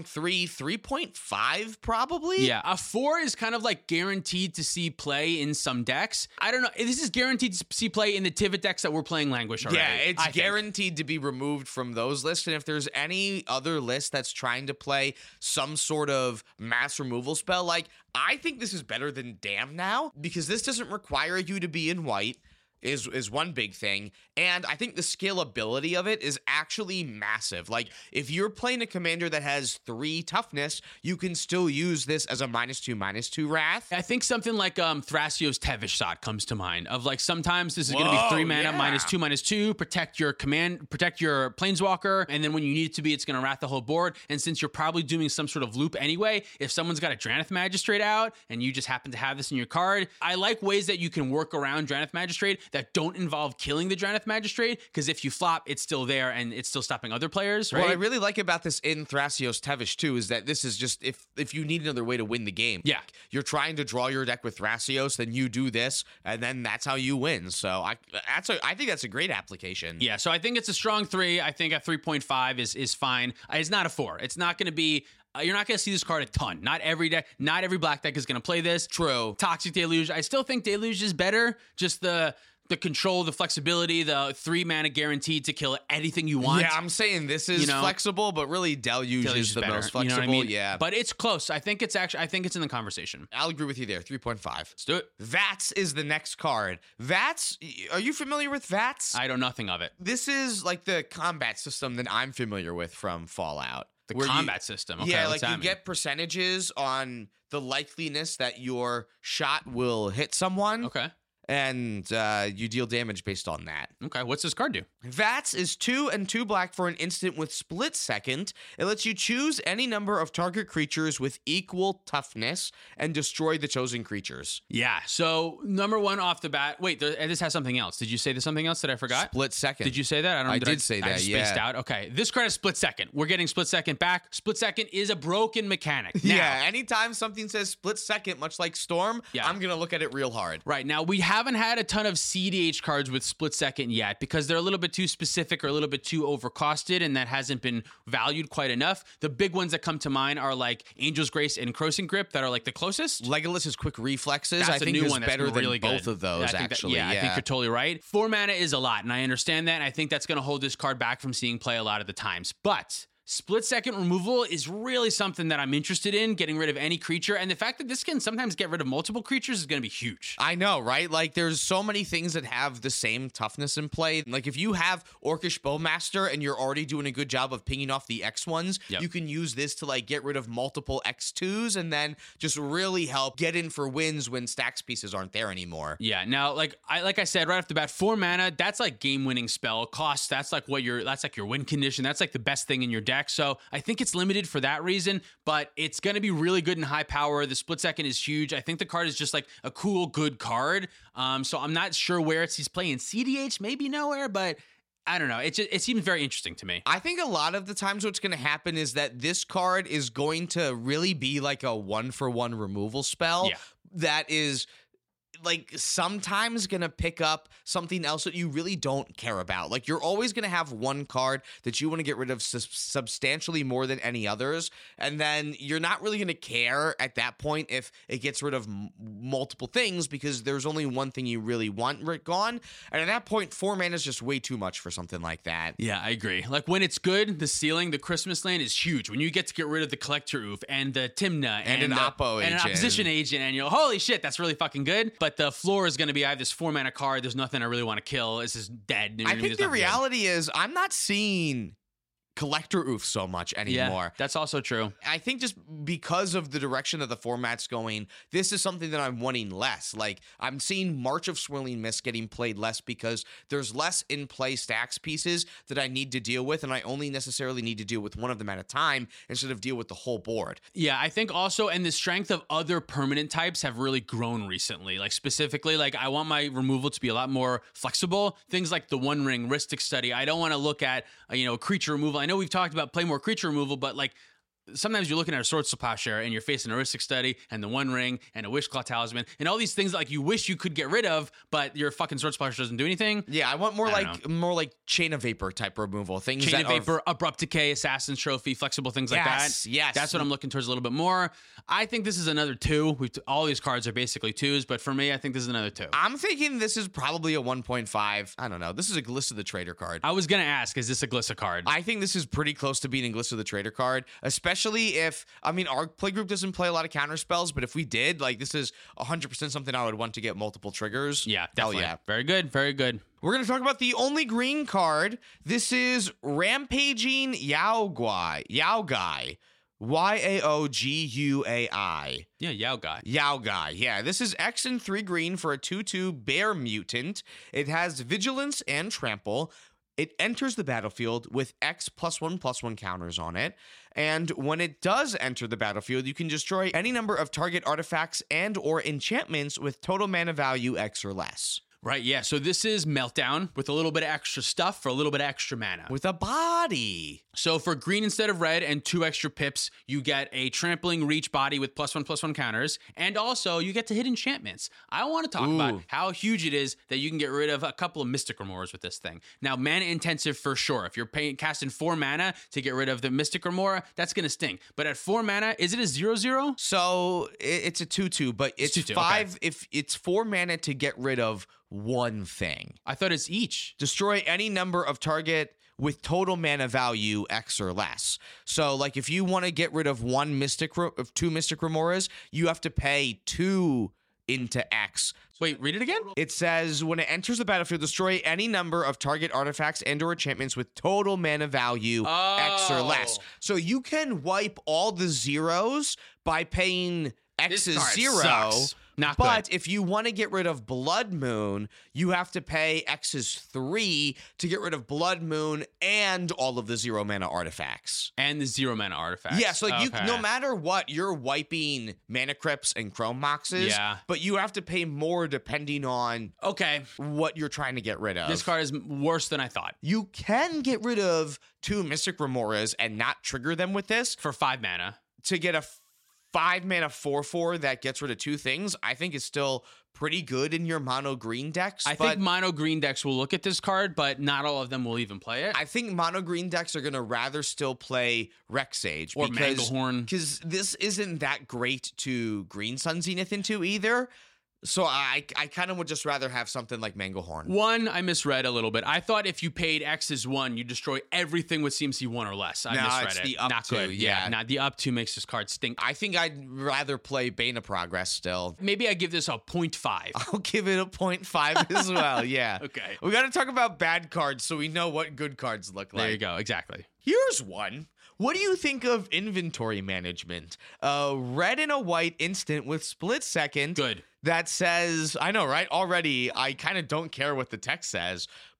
Speaker 2: 3.5 probably.
Speaker 3: Yeah, a 4 is kind of like guaranteed to see play in some decks. I don't know. This is guaranteed to see play in the Tivit decks that we're playing Languish already.
Speaker 2: Yeah, it's guaranteed to be removed from those lists. And if there's any other list that's trying to play some sort of mass removal spell, like, I think this is better than Damn now, because this doesn't require you to be in white. Is one big thing, and I think the scalability of it is actually massive. Like, if you're playing a commander that has 3 toughness, you can still use this as a -2/-2 Wrath.
Speaker 3: I think something like Thrasios Tevish Shot comes to mind. Of like, sometimes this is going to be 3 mana, -2/-2, protect your planeswalker, and then when you need it to be, it's going to wrath the whole board. And since you're probably doing some sort of loop anyway, if someone's got a Drannith Magistrate out and you just happen to have this in your card, I like ways that you can work around Drannith Magistrate that don't involve killing the Drannith Magistrate, because if you flop, it's still there and it's still stopping other players, right?
Speaker 2: What I really like about this in Thrasios Tevish too is that this is just if you need another way to win the game.
Speaker 3: Yeah.
Speaker 2: You're trying to draw your deck with Thrasios, then you do this, and then that's how you win. So I think that's a great application.
Speaker 3: Yeah, so I think it's a strong 3. I think a 3.5 is fine. It's not a 4. It's not going to be... you're not going to see this card a ton. Not every deck, not every black deck is going to play this.
Speaker 2: True.
Speaker 3: Toxic Deluge. I still think Deluge is better. Just the control, the flexibility, the 3 mana guaranteed to kill anything you want.
Speaker 2: Yeah, I'm saying this is flexible, but really Deluge is the most flexible.
Speaker 3: You know what I mean?
Speaker 2: Yeah.
Speaker 3: But it's close. I think it's in the conversation.
Speaker 2: I'll agree with you there. 3.5.
Speaker 3: Let's do it.
Speaker 2: Vats is the next card. Vats, are you familiar with Vats?
Speaker 3: I know nothing of it.
Speaker 2: This is like the combat system that I'm familiar with from Fallout.
Speaker 3: The combat system. Okay,
Speaker 2: yeah, like you get percentages on the likeliness that your shot will hit someone.
Speaker 3: Okay.
Speaker 2: And you deal damage based on that.
Speaker 3: Okay, what's this card do?
Speaker 2: Vats is 2 and 2 black for an instant with split second. It lets you choose any number of target creatures with equal toughness and destroy the chosen creatures.
Speaker 3: Yeah, so number 1 off the bat. Wait, this has something else. Did you say there's something else that I forgot?
Speaker 2: Split second.
Speaker 3: Did you say that?
Speaker 2: I did say that,
Speaker 3: I spaced out. Okay, this card is split second. We're getting split second back. Split second is a broken mechanic. Now,
Speaker 2: yeah, anytime something says split second, much like Storm, I'm going to look at it real hard.
Speaker 3: Right, now we haven't had a ton of CDH cards with split second yet because they're a little bit too specific or a little bit too overcosted, and that hasn't been valued quite enough. The big ones that come to mind are like Angel's Grace and Crossing Grip that are like the closest.
Speaker 2: Legolas's Quick Reflexes,
Speaker 3: that's
Speaker 2: I think, is better than
Speaker 3: really
Speaker 2: both of those, actually.
Speaker 3: I think you're totally right. 4 mana is a lot, and I understand that, and I think that's going to hold this card back from seeing play a lot of the times. But split second removal is really something that I'm interested in, getting rid of any creature. And the fact that this can sometimes get rid of multiple creatures is going to be huge.
Speaker 2: I know, right? Like, there's so many things that have the same toughness in play. Like, if you have Orcish Bowmaster and you're already doing a good job of pinging off the X ones, you can use this to, like, get rid of multiple X2s and then just really help get in for wins when stacks pieces aren't there anymore.
Speaker 3: Yeah, now, like I said right off the bat, 4 mana, that's like game-winning spell cost. That's like your win condition. That's like the best thing in your deck. deck. So I think it's limited for that reason, but it's going to be really good in high power. The split second is huge. I think the card is just like a cool, good card. So I'm not sure where he's playing CDH, maybe nowhere, but I don't know. It seems very interesting to me.
Speaker 2: I think a lot of the times what's going to happen is that this card is going to really be like a 1-for-1 removal spell that is like sometimes gonna pick up something else that you really don't care about. Like you're always gonna have one card that you want to get rid of substantially more than any others, and then you're not really gonna care at that point if it gets rid of multiple things because there's only one thing you really want gone. And at that point, 4 mana is just way too much for something like that.
Speaker 3: Yeah, I agree. Like when it's good, the ceiling, the Christmas land is huge. When you get to get rid of the Collector Oof and the Tymna
Speaker 2: and an Oppo agent
Speaker 3: and an opposition agent, and you're holy shit, that's really fucking good. But the floor is going to be, I have this 4 mana card. There's nothing I really want to kill. This is dead.
Speaker 2: I think the reality is I'm not seeing Collector Oof so much anymore.
Speaker 3: Yeah, that's also true.
Speaker 2: I think just because of the direction that the format's going, this is something that I'm wanting less. Like, I'm seeing March of Swirling Mist getting played less because there's less in-play stacks pieces that I need to deal with, and I only necessarily need to deal with one of them at a time instead of deal with the whole board.
Speaker 3: Yeah, I think also, and the strength of other permanent types have really grown recently. Like, specifically, like, I want my removal to be a lot more flexible. Things like the One Ring, Rhystic Study. I don't want to look at, creature removal. I know we've talked about play more creature removal, but like sometimes you're looking at a Swords to Plowshare and you're facing a Rhystic Study and the One Ring and a Wishclaw Talisman and all these things that, like, you wish you could get rid of, but your fucking Swords to Plowshare doesn't do anything.
Speaker 2: Yeah, I want more like Chain of Vapor type removal things.
Speaker 3: Chain of Vapor, Abrupt Decay, Assassin's Trophy, flexible things like that.
Speaker 2: Yes,
Speaker 3: that's what I'm looking towards a little bit more. I think this is another 2. All these cards are basically 2s, but for me, I think this is another 2.
Speaker 2: I'm thinking this is probably a 1.5. I don't know. This is a Glissa the Trader card.
Speaker 3: I was gonna ask, is this a Glissa card?
Speaker 2: I think this is pretty close to being a Glissa the Trader card, especially if. I mean, our playgroup doesn't play a lot of counter spells, but if we did, like, this is 100% something I would want to get multiple triggers.
Speaker 3: Yeah, definitely.
Speaker 2: Hell yeah.
Speaker 3: Very good, very good.
Speaker 2: We're going to talk about the only green card. This is Rampaging Yaoguai. Yaoguai. Yaoguai.
Speaker 3: Yeah, Yaoguai.
Speaker 2: Yaoguai. Yeah, this is X and 3 green for a 2/2 bear mutant. It has Vigilance and Trample. It enters the battlefield with X +1/+1 counters on it. And when it does enter the battlefield, you can destroy any number of target artifacts and or enchantments with total mana value X or less.
Speaker 3: Right, yeah. So this is Meltdown with a little bit of extra stuff for a little bit of extra mana.
Speaker 2: With a body.
Speaker 3: So for green instead of red and 2 extra pips, you get a Trampling Reach body with +1/+1 counters, and also you get to hit enchantments. I want to talk about how huge it is that you can get rid of a couple of Mystic Remores with this thing. Now, mana intensive for sure. If you're casting 4 mana to get rid of the Mystic Remora, that's going to sting. But at 4 mana, is it a 0/0?
Speaker 2: So it's a 2/2, but it's
Speaker 3: 2/2,
Speaker 2: 5
Speaker 3: okay.
Speaker 2: if it's 4 mana to get rid of one thing.
Speaker 3: I thought it's each.
Speaker 2: Destroy any number of target with total mana value X or less. So, like, if you want to get rid of 2 Mystic Remoras, you have to pay 2 into X.
Speaker 3: Wait, read it again?
Speaker 2: It says, when it enters the battlefield, destroy any number of target artifacts and or enchantments with total mana value X or less. So you can wipe all the zeros by paying X is 0.
Speaker 3: Sucks. Not
Speaker 2: but
Speaker 3: good.
Speaker 2: if you want to get rid of Blood Moon, you have to pay X is 3 to get rid of Blood Moon and all of the 0 mana artifacts.
Speaker 3: And the 0 mana artifacts.
Speaker 2: Yeah, so like you, no matter what, you're wiping Mana Crypts and Chrome Moxes.
Speaker 3: Yeah.
Speaker 2: But you have to pay more depending on what you're trying to get rid of.
Speaker 3: This card is worse than I thought.
Speaker 2: You can get rid of 2 Mystic Remoras and not trigger them with this.
Speaker 3: For 5 mana.
Speaker 2: To get a 5 mana 4/4 that gets rid of 2 things, I think is still pretty good in your mono green decks.
Speaker 3: I think mono green decks will look at this card, but not all of them will even play it.
Speaker 2: I think mono green decks are going to rather still play Rexage
Speaker 3: or Manglehorn,
Speaker 2: because this isn't that great to green Sun Zenith into either. So I kind of would just rather have something like Manglehorn.
Speaker 3: 1, I misread a little bit. I thought if you paid X is 1, you destroy everything with CMC 1 or less. I misread
Speaker 2: it's
Speaker 3: it.
Speaker 2: the up
Speaker 3: Not
Speaker 2: to,
Speaker 3: good.
Speaker 2: yeah.
Speaker 3: Nah, the up 2 makes this card stink.
Speaker 2: I think I'd rather play Bane of Progress still.
Speaker 3: Maybe I give this a 0.5.
Speaker 2: I'll give it a 0.5 as well, yeah.
Speaker 3: Okay.
Speaker 2: We got to talk about bad cards so we know what good cards look like.
Speaker 3: There you go, exactly.
Speaker 2: Here's one. What do you think of inventory management? Red and a white instant with split second.
Speaker 3: Good.
Speaker 2: That says, I know, right? Already, I kind of don't care what the text says,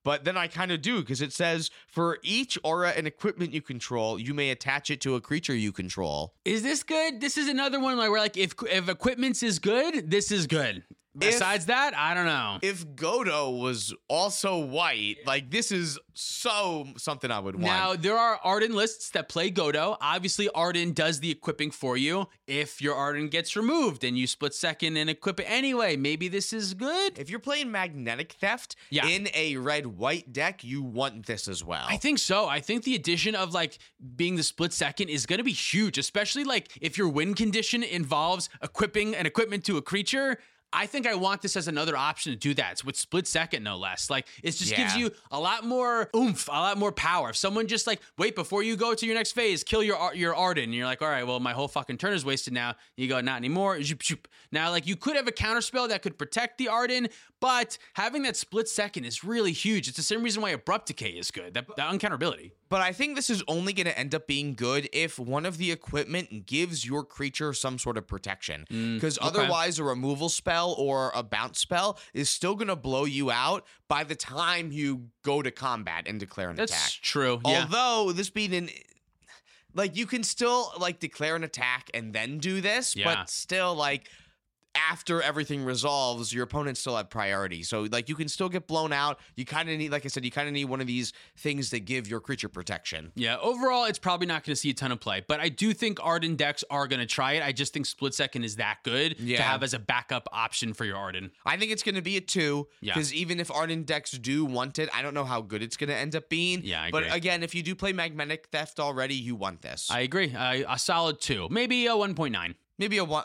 Speaker 2: but then I kind of do, because it says for each aura and equipment you control, you may attach it to a creature you control.
Speaker 3: Is this good? This is another one where like if equipment is good, this is good. Besides that, I don't know.
Speaker 2: If Godo was also white, like this is so something I would want.
Speaker 3: Now, there are Arden lists that play Godo. Obviously, Arden does the equipping for you. If your Arden gets removed and you split second and equip it anyway, maybe this is good.
Speaker 2: If you're playing Magnetic Theft in a red-white deck, you want this as well.
Speaker 3: I think so. I think the addition of like being the split second is going to be huge, especially like if your win condition involves equipping an equipment to a creature. I think I want this as another option to do that. It's with split second, no less. Like, it just gives you a lot more oomph, a lot more power. If someone just like, wait, before you go to your next phase, kill your Arden. And you're like, all right, well, my whole fucking turn is wasted now. You go, not anymore. Now, like, you could have a counterspell that could protect the Arden, but having that split second is really huge. It's the same reason why Abrupt Decay is good, that uncounterability.
Speaker 2: But I think this is only going to end up being good if one of the equipment gives your creature some sort of protection. Because otherwise, a removal spell or a bounce spell is still going to blow you out by the time you go to combat and declare an attack.
Speaker 3: That's true. Yeah.
Speaker 2: Although this being like, you can still like declare an attack and then do this, but still like, after everything resolves, your opponents still have priority. So, like, you can still get blown out. You kind of need, like I said, you kind of need one of these things that give your creature protection.
Speaker 3: Yeah, overall, it's probably not going to see a ton of play. But I do think Arden decks are going to try it. I just think Split Second is that good to have as a backup option for your Arden.
Speaker 2: I think it's going to be a 2. Because even if Arden decks do want it, I don't know how good it's going to end up being.
Speaker 3: Yeah, I agree.
Speaker 2: But again, if you do play Magnetic Theft already, you want this.
Speaker 3: I agree. A solid 2. Maybe a 1.9.
Speaker 2: Maybe a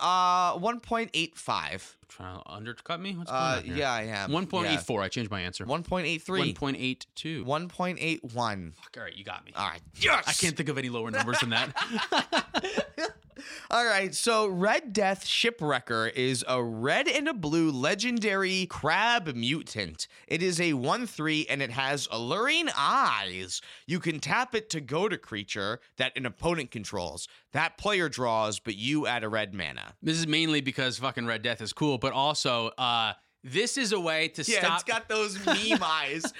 Speaker 2: 1.85.
Speaker 3: Trying to undercut me? What's going on here?
Speaker 2: Yeah, I am.
Speaker 3: 1.84. I changed my answer.
Speaker 2: 1.83.
Speaker 3: 1.82.
Speaker 2: 1.81.
Speaker 3: Fuck, all right, you got me.
Speaker 2: All right. Yes!
Speaker 3: I can't think of any lower numbers than that.
Speaker 2: All right, so Red Death Shipwrecker is a red and a blue legendary crab mutant. It is a 1/3 and it has alluring eyes. You can tap it to go to creature that an opponent controls. That player draws, but you add a red mana.
Speaker 3: This is mainly because fucking Red Death is cool, but also, this is a way to stop.
Speaker 2: Yeah, it's got those meme eyes.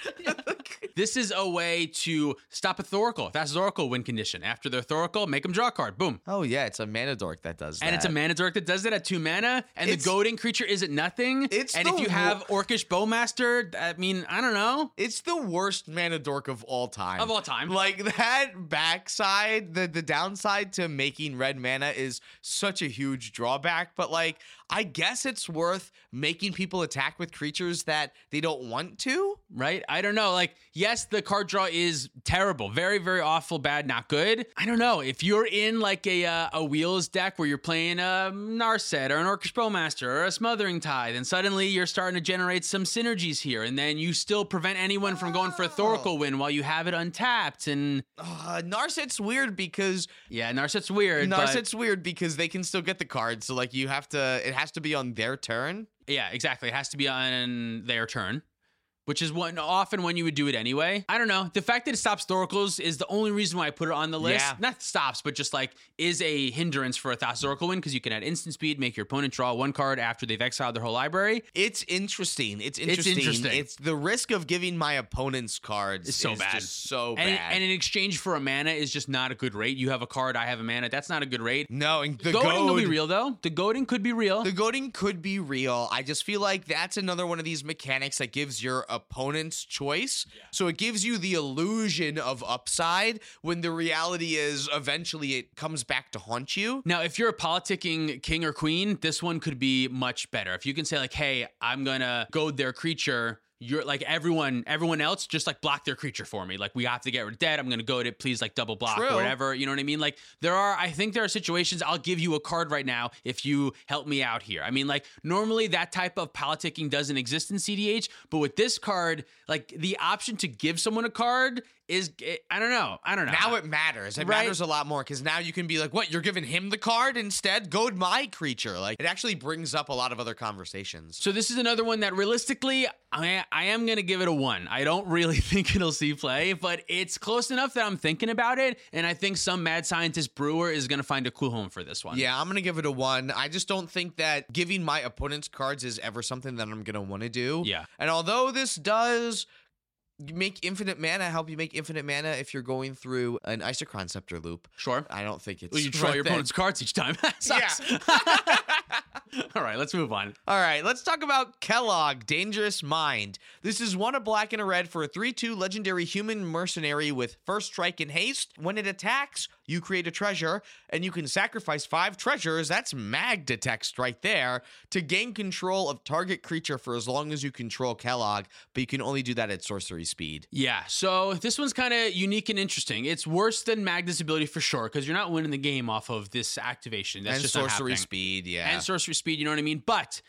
Speaker 3: This is a way to stop a Thoracle. That's Thoracle win condition. After their Thoracle, make them draw a card. Boom.
Speaker 2: Oh, yeah, it's a mana dork that does that.
Speaker 3: And it's a mana dork that does it at 2 mana, and the goading creature isn't nothing. And if you have Orcish Bowmaster, I mean, I don't know.
Speaker 2: It's the worst mana dork of all time.
Speaker 3: Of all time.
Speaker 2: Like, that backside, the downside to making red mana is such a huge drawback, but, like, I guess it's worth making people attack with creatures that they don't want to.
Speaker 3: Right? I don't know. Like, yes, the card draw is terrible. Very, very awful, bad, not good. I don't know. If you're in like a Wheels deck where you're playing a Narset or an Orcish Bowmaster or a Smothering Tide, and suddenly you're starting to generate some synergies here, and then you still prevent anyone from going for a Thoracle win while you have it untapped. And
Speaker 2: Narset's weird because...
Speaker 3: Yeah, Narset's weird.
Speaker 2: Narset's weird because they can still get the card. So, like, you have to... It has to be on their turn.
Speaker 3: Yeah, exactly. It has to be on their turn, which is often when you would do it anyway. I don't know. The fact that it stops Thoracles is the only reason why I put it on the list.
Speaker 2: Yeah.
Speaker 3: Not stops, but just like is a hindrance for a Thassa's Oracle win because you can add instant speed, make your opponent draw 1 card after they've exiled their whole library.
Speaker 2: It's interesting. It's interesting. It's the risk of giving my opponent's cards is
Speaker 3: so bad.
Speaker 2: Just so
Speaker 3: and
Speaker 2: bad.
Speaker 3: And in exchange for a mana is just not a good rate. You have a card, I have a mana. That's not a good rate.
Speaker 2: No, and the
Speaker 3: goading will be real though. The goading could be real.
Speaker 2: The goading could be real. I just feel like that's another one of these mechanics that gives your opponent's choice. Yeah. So it gives you the illusion of upside when the reality is eventually it comes back to haunt you.
Speaker 3: Now, if you're a politicking king or queen, this one could be much better. If you can say like, hey, I'm gonna goad their creature, you're like everyone else just like block their creature for me. Like we have to get rid of dead. I'm going to goad it. Please like double block or whatever. You know what I mean? Like I think there are situations I'll give you a card right now if you help me out here. I mean, like normally that type of politicking doesn't exist in CDH, but with this card, like the option to give someone a card I don't know.
Speaker 2: Now it matters. It matters a lot more because now you can be like, what, you're giving him the card instead? Goad my creature. Like it actually brings up a lot of other conversations.
Speaker 3: So this is another one that realistically, I am going to give it a 1. I don't really think it'll see play, but it's close enough that I'm thinking about it. And I think some mad scientist brewer is going to find a cool home for this one.
Speaker 2: Yeah, I'm going to give it a 1. I just don't think that giving my opponent's cards is ever something that I'm going to want to do.
Speaker 3: Yeah.
Speaker 2: And although this does make infinite mana, help you make infinite mana if you're going through an Isochron Scepter loop.
Speaker 3: Sure.
Speaker 2: I don't think it's
Speaker 3: Well, you draw
Speaker 2: worth
Speaker 3: your
Speaker 2: it.
Speaker 3: opponent's cards each time. That sucks.
Speaker 2: Yeah.
Speaker 3: All right, let's move on.
Speaker 2: All right, let's talk about Kellogg, Dangerous Mind. This is 1 a black and a red for a 3/2 legendary human mercenary with first strike and haste. When it attacks, you create a treasure, and you can sacrifice 5 treasures, that's Magda text right there, to gain control of target creature for as long as you control Kellogg, but you can only do that at sorcery speed.
Speaker 3: Yeah, so this one's kind of unique and interesting. It's worse than Magda's ability for sure, because you're not winning the game off of this activation. That's
Speaker 2: And
Speaker 3: just not
Speaker 2: sorcery
Speaker 3: happening.
Speaker 2: speed, yeah.
Speaker 3: And sorcery speed, you know what I mean? But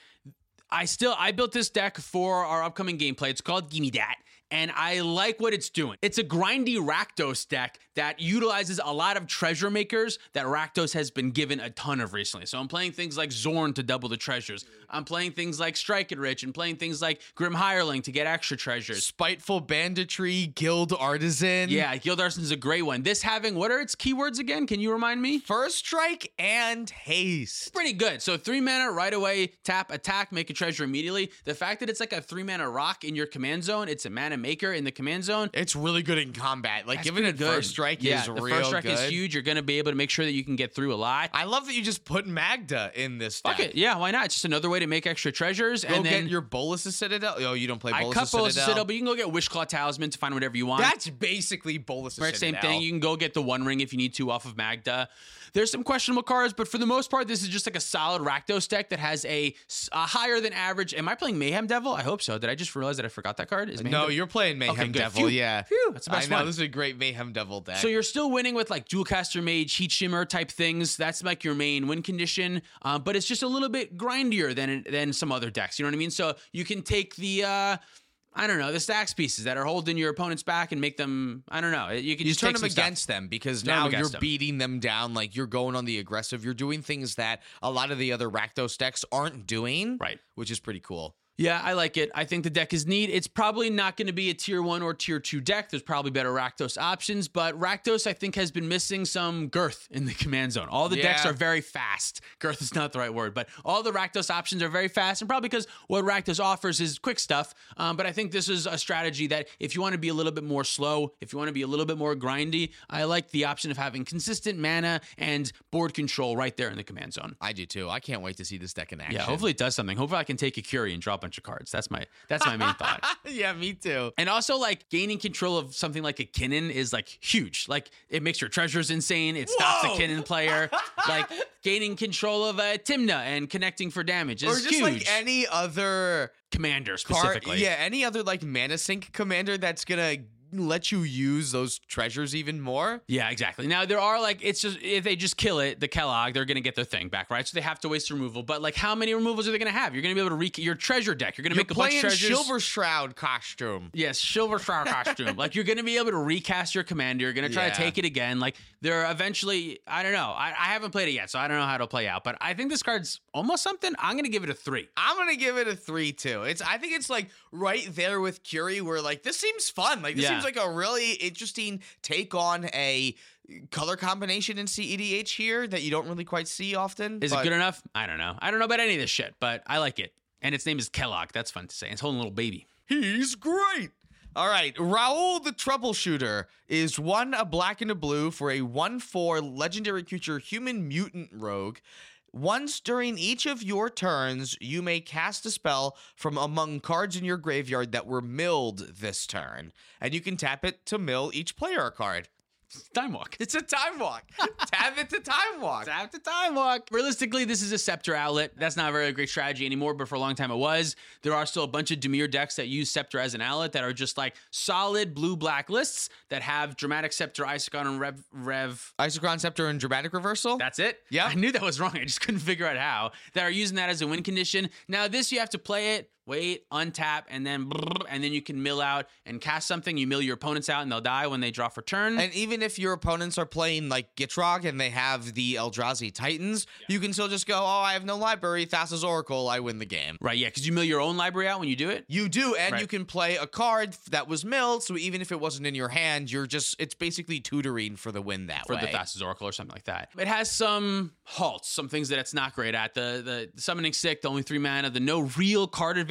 Speaker 3: I built this deck for our upcoming gameplay. It's called Gimme Dat. And I like what it's doing. It's a grindy Rakdos deck that utilizes a lot of treasure makers that Rakdos has been given a ton of recently. So I'm playing things like Zorn to double the treasures. I'm playing things like Strike It Rich and playing things like Grim Hireling to get extra treasures.
Speaker 2: Spiteful Banditry, Guild Artisan.
Speaker 3: Yeah, Guild Artisan is a great one. This having, what are its keywords again? Can you remind me?
Speaker 2: First strike and haste.
Speaker 3: Pretty good. So 3 mana right away, tap, attack, make a treasure immediately. The fact that it's like a 3 mana rock in your command zone, it's a mana maker in the command zone.
Speaker 2: It's really good in combat. Like,
Speaker 3: That's
Speaker 2: giving it
Speaker 3: pretty good.
Speaker 2: first strike
Speaker 3: Yeah,
Speaker 2: is
Speaker 3: the
Speaker 2: real
Speaker 3: first strike
Speaker 2: good.
Speaker 3: is huge. You're going to be able to make sure that you can get through a lot.
Speaker 2: I love that you just put Magda in this deck.
Speaker 3: Fuck it. Yeah, why not? It's just another way to make extra treasures.
Speaker 2: Go
Speaker 3: and then
Speaker 2: get your Bolas's Citadel. Oh, you don't play
Speaker 3: I
Speaker 2: Bolas's
Speaker 3: cut Bolas's
Speaker 2: Citadel?
Speaker 3: Citadel, but you can go get Wishclaw Talisman to find whatever you want.
Speaker 2: That's basically Bolas's
Speaker 3: Right,
Speaker 2: Citadel.
Speaker 3: same thing. You can go get the One Ring if you need to off of Magda. There's some questionable cards, but for the most part, this is just like a solid Rakdos deck that has a higher than average. Am I playing Mayhem Devil? I hope so. Did I just realize that I forgot that card? Is Mayhem
Speaker 2: No,
Speaker 3: Devil?
Speaker 2: you're playing Mayhem
Speaker 3: Okay, good.
Speaker 2: Devil,
Speaker 3: Phew.
Speaker 2: yeah.
Speaker 3: Phew, that's the best
Speaker 2: I know,
Speaker 3: one.
Speaker 2: this is a great Mayhem Devil deck.
Speaker 3: So you're still winning with like Dualcaster Mage, Heat Shimmer type things. That's like your main win condition, but it's just a little bit grindier than some other decks. You know what I mean? So you can take the I don't know, the stacks pieces that are holding your opponent's back and make them, I don't know. You can
Speaker 2: You
Speaker 3: just
Speaker 2: turn
Speaker 3: take
Speaker 2: them
Speaker 3: some stuff.
Speaker 2: against them because
Speaker 3: Turn them
Speaker 2: now
Speaker 3: against
Speaker 2: you're
Speaker 3: them.
Speaker 2: beating them down. Like, you're going on the aggressive. You're doing things that a lot of the other Rakdos decks aren't doing.
Speaker 3: Right.
Speaker 2: Which is pretty cool.
Speaker 3: Yeah, I like it. I think the deck is neat. It's probably not going to be a tier 1 or tier 2 deck. There's probably better Rakdos options, but Rakdos, I think, has been missing some girth in the command zone. All the decks
Speaker 2: Yeah.
Speaker 3: are very fast. Girth is not the right word, but all the Rakdos options are very fast, and probably because what Rakdos offers is quick stuff. But I think this is a strategy that if you want to be a little bit more slow, if you want to be a little bit more grindy, I like the option of having consistent mana and board control right there in the command zone.
Speaker 2: I do too. I can't wait to see this deck in action.
Speaker 3: Yeah, hopefully it does something. Hopefully I can take a Curie and draw a bunch of cards. That's my main thought.
Speaker 2: Yeah, me too.
Speaker 3: And also, like, gaining control of something like a Kinnan is, like, huge. Like, it makes your treasures insane. It stops
Speaker 2: Whoa!
Speaker 3: the Kinnan player. Like, gaining control of Timna and connecting for damage is
Speaker 2: Or just
Speaker 3: huge.
Speaker 2: like any other
Speaker 3: Commander,
Speaker 2: card.
Speaker 3: specifically.
Speaker 2: Yeah, any other like mana sync commander that's gonna let you use those treasures even more.
Speaker 3: Yeah, exactly. Now there are like, it's just, if they just kill it, the Kellogg, they're going to get their thing back, right? So they have to waste removal. But like, how many removals are they going to have? You're going to be able to your treasure deck. You're going to
Speaker 2: You're
Speaker 3: make a bunch of
Speaker 2: playing
Speaker 3: treasures.
Speaker 2: Silver Shroud costume.
Speaker 3: Yes, Silver Shroud costume. Like, you're going to be able to recast your commander. You're going to try to
Speaker 2: Yeah.
Speaker 3: take it again. Like, they're eventually, I don't know. I haven't played it yet, so I don't know how it'll play out. But I think this card's almost something. I'm going to give it a 3.
Speaker 2: I'm gonna give it a 3 too. I think it's like right there with Curie, where like this seems fun. Like this
Speaker 3: Yeah.
Speaker 2: seems like a really interesting take on a color combination in CEDH here that you don't really quite see often.
Speaker 3: Is it
Speaker 2: but
Speaker 3: good enough? I don't know. I don't know about any of this shit, but I like it. And its name is Kellogg. That's fun to say. It's holding a little baby.
Speaker 2: He's great. All right, Raoul the Troubleshooter is 1 a black and a blue for a 1/4 legendary creature human mutant rogue. Once during each of your turns, you may cast a spell from among cards in your graveyard that were milled this turn, and you can tap it to mill each player a card.
Speaker 3: Time Walk.
Speaker 2: It's a time walk. Tap it to time walk.
Speaker 3: Tap the Time Walk. Realistically, this is a Scepter outlet. That's not a very great strategy anymore, but for a long time it was. There are still a bunch of Dimir decks that use Scepter as an outlet that are just like solid blue-black lists that have Dramatic Scepter, Isochron, and Rev.
Speaker 2: Isochron Scepter and Dramatic Reversal.
Speaker 3: That's it?
Speaker 2: Yeah.
Speaker 3: I knew that was wrong. I just couldn't figure out how. That are using that as a win condition. Now, this, you have to play it, wait, untap, and then you can mill out and cast something. You mill your opponents out, and they'll die when they draw for turn.
Speaker 2: And even if your opponents are playing like Gitrog and they have the Eldrazi Titans, you can still just go, oh, I have no library, Thassa's Oracle, I win the game.
Speaker 3: Right, yeah, because you mill your own library out when you do it.
Speaker 2: You do, and
Speaker 3: Right.
Speaker 2: you can play a card that was milled, so even if it wasn't in your hand, it's basically tutoring for the win that
Speaker 3: For
Speaker 2: way.
Speaker 3: the Thassa's Oracle or something like that. It has some halts, some things that it's not great at. The summoning sick, the only 3 mana, the no real card advantage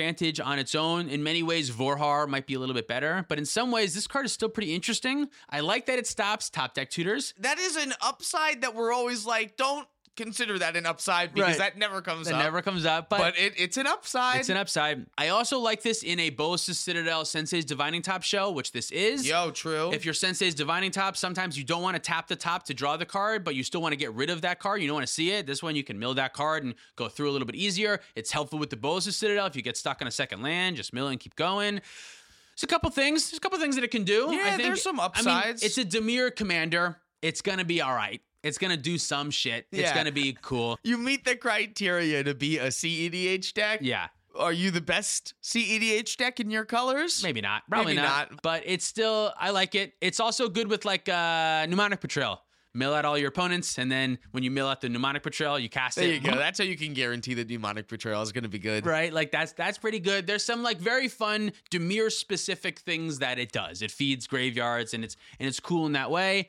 Speaker 3: advantage on its own. In many ways, Vorhar might be a little bit better, but in some ways, this card is still pretty interesting. I like that it stops top deck tutors.
Speaker 2: That is an upside that we're always like, don't consider that an upside because
Speaker 3: Right.
Speaker 2: that never comes
Speaker 3: That
Speaker 2: up.
Speaker 3: never comes up,
Speaker 2: But it's an upside.
Speaker 3: it's an upside. I also like this in a Bolas's Citadel Sensei's Divining Top shell, which this is.
Speaker 2: Yo, true.
Speaker 3: If your Sensei's Divining Top, sometimes you don't want to tap the top to draw the card, but you still want to get rid of that card. You don't want to see it. This one, you can mill that card and go through a little bit easier. It's helpful with the Bolas's Citadel. If you get stuck on a second land, just mill it and keep going. There's a couple things. There's a couple things that it can do.
Speaker 2: Yeah,
Speaker 3: I think,
Speaker 2: there's some
Speaker 3: I mean,
Speaker 2: upsides.
Speaker 3: it's a Dimir commander. It's going to be all right. It's going to do some shit. It's
Speaker 2: Yeah.
Speaker 3: going to be cool.
Speaker 2: You meet the criteria to be a CEDH deck.
Speaker 3: Yeah.
Speaker 2: Are you the best CEDH deck in your colors?
Speaker 3: Maybe not. Probably
Speaker 2: Maybe
Speaker 3: not.
Speaker 2: not.
Speaker 3: But it's still, I like it. It's also good with like Mnemonic Betrayal. Mill out all your opponents, and then when you mill out the Mnemonic Betrayal, you cast it.
Speaker 2: There you go. That's how you can guarantee that Demonic Betrayal is going to be good.
Speaker 3: Right? Like that's pretty good. There's some like very fun Dimir specific things that it does. It feeds graveyards and it's cool in that way.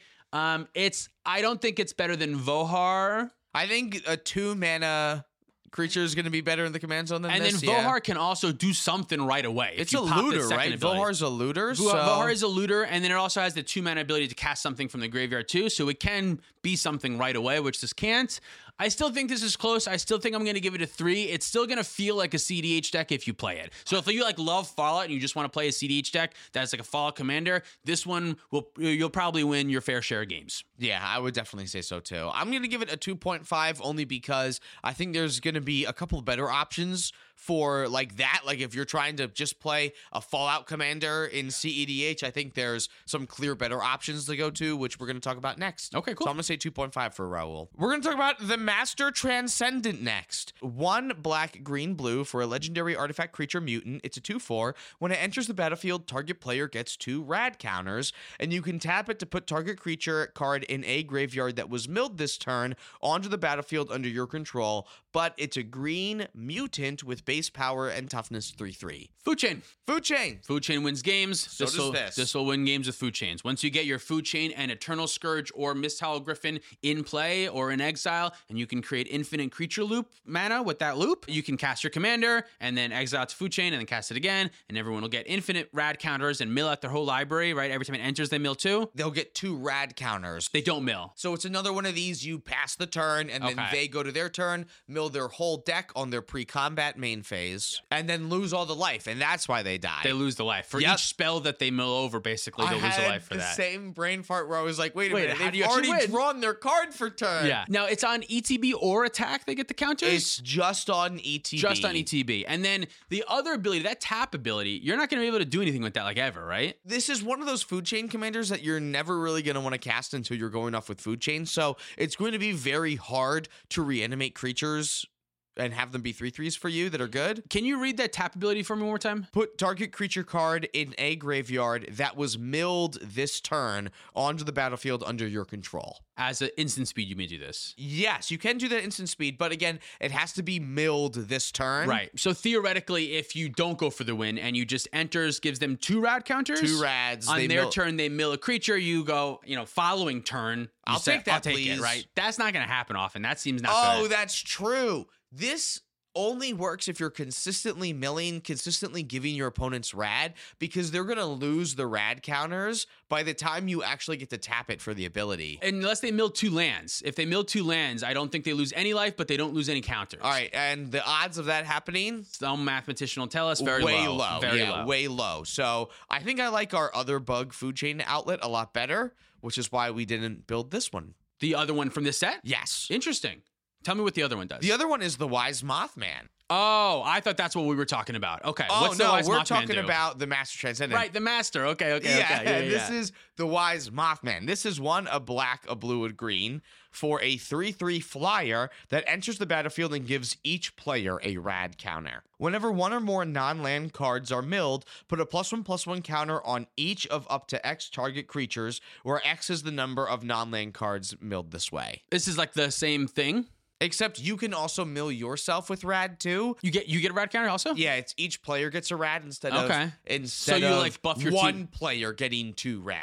Speaker 3: I don't think it's better than Vohar.
Speaker 2: I think a 2-mana creature is going to be better in the command zone than
Speaker 3: And
Speaker 2: this.
Speaker 3: then Vohar can also do something right away.
Speaker 2: It's
Speaker 3: if
Speaker 2: a
Speaker 3: you pop its
Speaker 2: looter,
Speaker 3: second
Speaker 2: right?
Speaker 3: ability.
Speaker 2: Vohar's a looter. So
Speaker 3: Vohar is a looter, and then it also has the 2-mana ability to cast something from the graveyard too, so it can be something right away, which this can't. I still think this is close. I still think I'm going to give it a 3. It's still going to feel like a CDH deck if you play it. So if you like love Fallout and you just want to play a CDH deck that's like a Fallout commander, this one you'll probably win your fair share of games.
Speaker 2: Yeah, I would definitely say so too. I'm going to give it a 2.5 only because I think there's going to be a couple of better options for like that. Like if you're trying to just play a Fallout commander in CEDH, I think there's some clear better options to go to, which we're going to talk about next.
Speaker 3: Okay, cool.
Speaker 2: So I'm going to say 2.5 for Raul. We're going to talk about the Master Transcendent next. 1 black, green, blue for a legendary artifact creature mutant. It's a 2/4. When it enters the battlefield, target player gets 2 rad counters, and you can tap it to put target creature card in a graveyard that was milled this turn onto the battlefield under your control, but it's a green mutant with base power and toughness 3/3.
Speaker 3: Food Chain.
Speaker 2: Food Chain.
Speaker 3: Food Chain wins games.
Speaker 2: So does this.
Speaker 3: This will win games with Food Chains. Once you get your Food Chain and Eternal Scourge or Misthowl Griffin in play or in exile, and you can create infinite creature loop mana with that loop, you can cast your commander and then exile to Food Chain and then cast it again, and everyone will get infinite rad counters and mill out their whole library, right? Every time it enters, they mill 2.
Speaker 2: They'll get 2 rad counters.
Speaker 3: They don't mill.
Speaker 2: So it's another one of these, you pass the turn, and then
Speaker 3: Okay.
Speaker 2: they go to their turn, mill their whole deck on their pre-combat main phase, and then lose all the life, and that's why they die.
Speaker 3: They lose the life. For
Speaker 2: Yep.
Speaker 3: each spell that they mill over, basically, they'll lose a life for
Speaker 2: the
Speaker 3: that.
Speaker 2: same brain fart where I was like, wait a
Speaker 3: Wait,
Speaker 2: minute,
Speaker 3: how do
Speaker 2: they've
Speaker 3: you actually
Speaker 2: already
Speaker 3: win?
Speaker 2: drawn their card for turn.
Speaker 3: Yeah. Now, it's on ETB or attack, they get the counters?
Speaker 2: It's just on ETB.
Speaker 3: Just on ETB. And then the other ability, that tap ability, you're not going to be able to do anything with that like ever, right?
Speaker 2: This is one of those food chain commanders that you're never really going to want to cast until you're going off with food chain. So it's going to be very hard to reanimate creatures and have them be 3/3s for you that are good.
Speaker 3: Can you read that tap ability for me one more time?
Speaker 2: Put target creature card in a graveyard that was milled this turn onto the battlefield under your control.
Speaker 3: As an instant speed, you may do this.
Speaker 2: Yes, you can do that instant speed, but again, it has to be milled this turn.
Speaker 3: Right. So theoretically, if you don't go for the win and you just enters, gives them 2 rad counters.
Speaker 2: 2 rads.
Speaker 3: On
Speaker 2: they
Speaker 3: their
Speaker 2: mill-
Speaker 3: turn, they mill a creature. You go, following turn. you
Speaker 2: I'll
Speaker 3: say,
Speaker 2: take that,
Speaker 3: I'll take
Speaker 2: please.
Speaker 3: it, right? That's not going to happen often. That seems not
Speaker 2: Oh,
Speaker 3: good.
Speaker 2: that's true. This only works if you're consistently milling, consistently giving your opponents rad, because they're going to lose the rad counters by the time you actually get to tap it for the ability.
Speaker 3: Unless they mill 2 lands. If they mill 2 lands, I don't think they lose any life, but they don't lose any counters.
Speaker 2: All right, and the odds of that happening?
Speaker 3: Some mathematician will tell us very
Speaker 2: way
Speaker 3: low. Very
Speaker 2: yeah,
Speaker 3: low.
Speaker 2: way low. So I think I like our other bug food chain outlet a lot better, which is why we didn't build this one.
Speaker 3: The other one from this set?
Speaker 2: Yes.
Speaker 3: Interesting. Tell me what the other one does.
Speaker 2: The other one is the Wise Mothman.
Speaker 3: Oh, I thought that's what we were talking about. Okay.
Speaker 2: Oh,
Speaker 3: What's the
Speaker 2: no,
Speaker 3: Wise
Speaker 2: we're
Speaker 3: Mothman
Speaker 2: talking
Speaker 3: do?
Speaker 2: about the Master Transcendent.
Speaker 3: Right, the Master. Okay.
Speaker 2: Yeah, this is the Wise Mothman. This is a black, a blue, and green for a 3/3 flyer that enters the battlefield and gives each player a rad counter. Whenever one or more non-land cards are milled, put a +1/+1 counter on each of up to X target creatures, where X is the number of non-land cards milled this way.
Speaker 3: This is like the same thing.
Speaker 2: Except you can also mill yourself with rad too.
Speaker 3: You get a rad counter also?
Speaker 2: Yeah, it's each player gets a rad instead
Speaker 3: Okay.
Speaker 2: of
Speaker 3: So you, like, buff your
Speaker 2: one
Speaker 3: team.
Speaker 2: player getting 2 rad.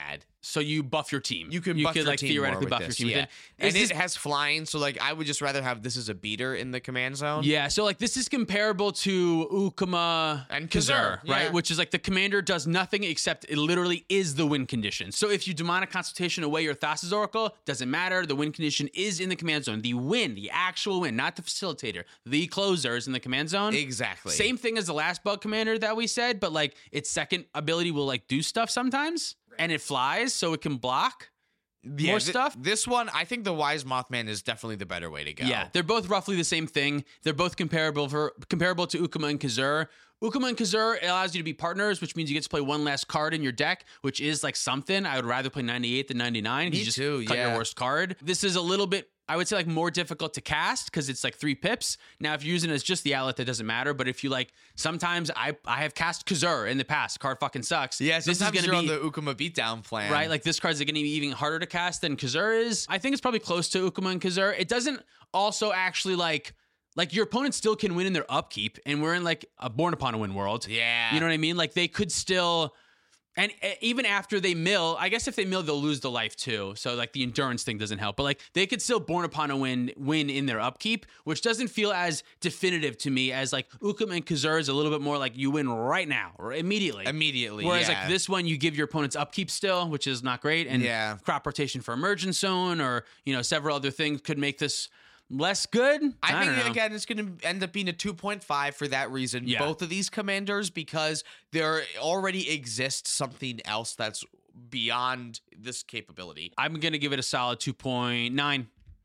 Speaker 3: So you buff your team.
Speaker 2: You could buff your
Speaker 3: like
Speaker 2: team
Speaker 3: theoretically
Speaker 2: more
Speaker 3: buff
Speaker 2: with
Speaker 3: your
Speaker 2: this,
Speaker 3: team.
Speaker 2: yeah.
Speaker 3: With it.
Speaker 2: And
Speaker 3: Is
Speaker 2: it has flying, so like I would just rather have this as a beater in the command zone.
Speaker 3: Yeah, so like this is comparable to Ukama
Speaker 2: And
Speaker 3: Kazur,
Speaker 2: Kazur,
Speaker 3: right?
Speaker 2: yeah.
Speaker 3: Which is like the commander does nothing except it literally is the win condition. So if you demonic consultation away your Thassa's Oracle, doesn't matter. The win condition is in the command zone. The win, the actual win, not the facilitator. The closer is in the command zone.
Speaker 2: Exactly.
Speaker 3: Same thing as the last bug commander that we said, but like its second ability will like do stuff sometimes, and it flies, so it can block. More stuff?
Speaker 2: This one, I think the Wise Mothman is definitely the better way to go.
Speaker 3: Yeah, they're both roughly the same thing. They're both comparable to Ukama and Kazur. Ukama and Kazur allows you to be partners, which means you get to play one last card in your deck, which is like something. I would rather play 98 than 99.
Speaker 2: Me
Speaker 3: You just
Speaker 2: too,
Speaker 3: cut your
Speaker 2: yeah.
Speaker 3: worst card. This is a little bit, I would say, like more difficult to cast because it's like 3 pips. Now, if you're using it as just the outlet, that doesn't matter. But if you like, sometimes I have cast Kazur in the past. Card fucking sucks.
Speaker 2: Yeah,
Speaker 3: this is
Speaker 2: sometimes
Speaker 3: going to
Speaker 2: you're
Speaker 3: be
Speaker 2: on the Ukama beatdown plan.
Speaker 3: right? Like this card's going to be even harder to cast than Kazur is. I think it's probably close to Ukama and Kazur. It doesn't also actually like your opponent still can win in their upkeep, and we're in like a Born Upon a Win world.
Speaker 2: Yeah.
Speaker 3: You know what I mean? Like they could still, and even after they mill, I guess if they mill, they'll lose the life too. So like the endurance thing doesn't help, but like they could still Born Upon a Win in their upkeep, which doesn't feel as definitive to me as like Ukama and Kazur is a little bit more like you win right now or immediately. Whereas
Speaker 2: yeah.
Speaker 3: like this one, you give your opponent's upkeep still, which is not great. And
Speaker 2: Yeah.
Speaker 3: crop rotation for Emergence Zone or, several other things could make this less good.
Speaker 2: I
Speaker 3: don't
Speaker 2: think,
Speaker 3: know.
Speaker 2: again, it's going to end up being a 2.5 for that reason.
Speaker 3: Yeah.
Speaker 2: Both of these commanders, because there already exists something else that's beyond this capability.
Speaker 3: I'm going to give it a solid 2.9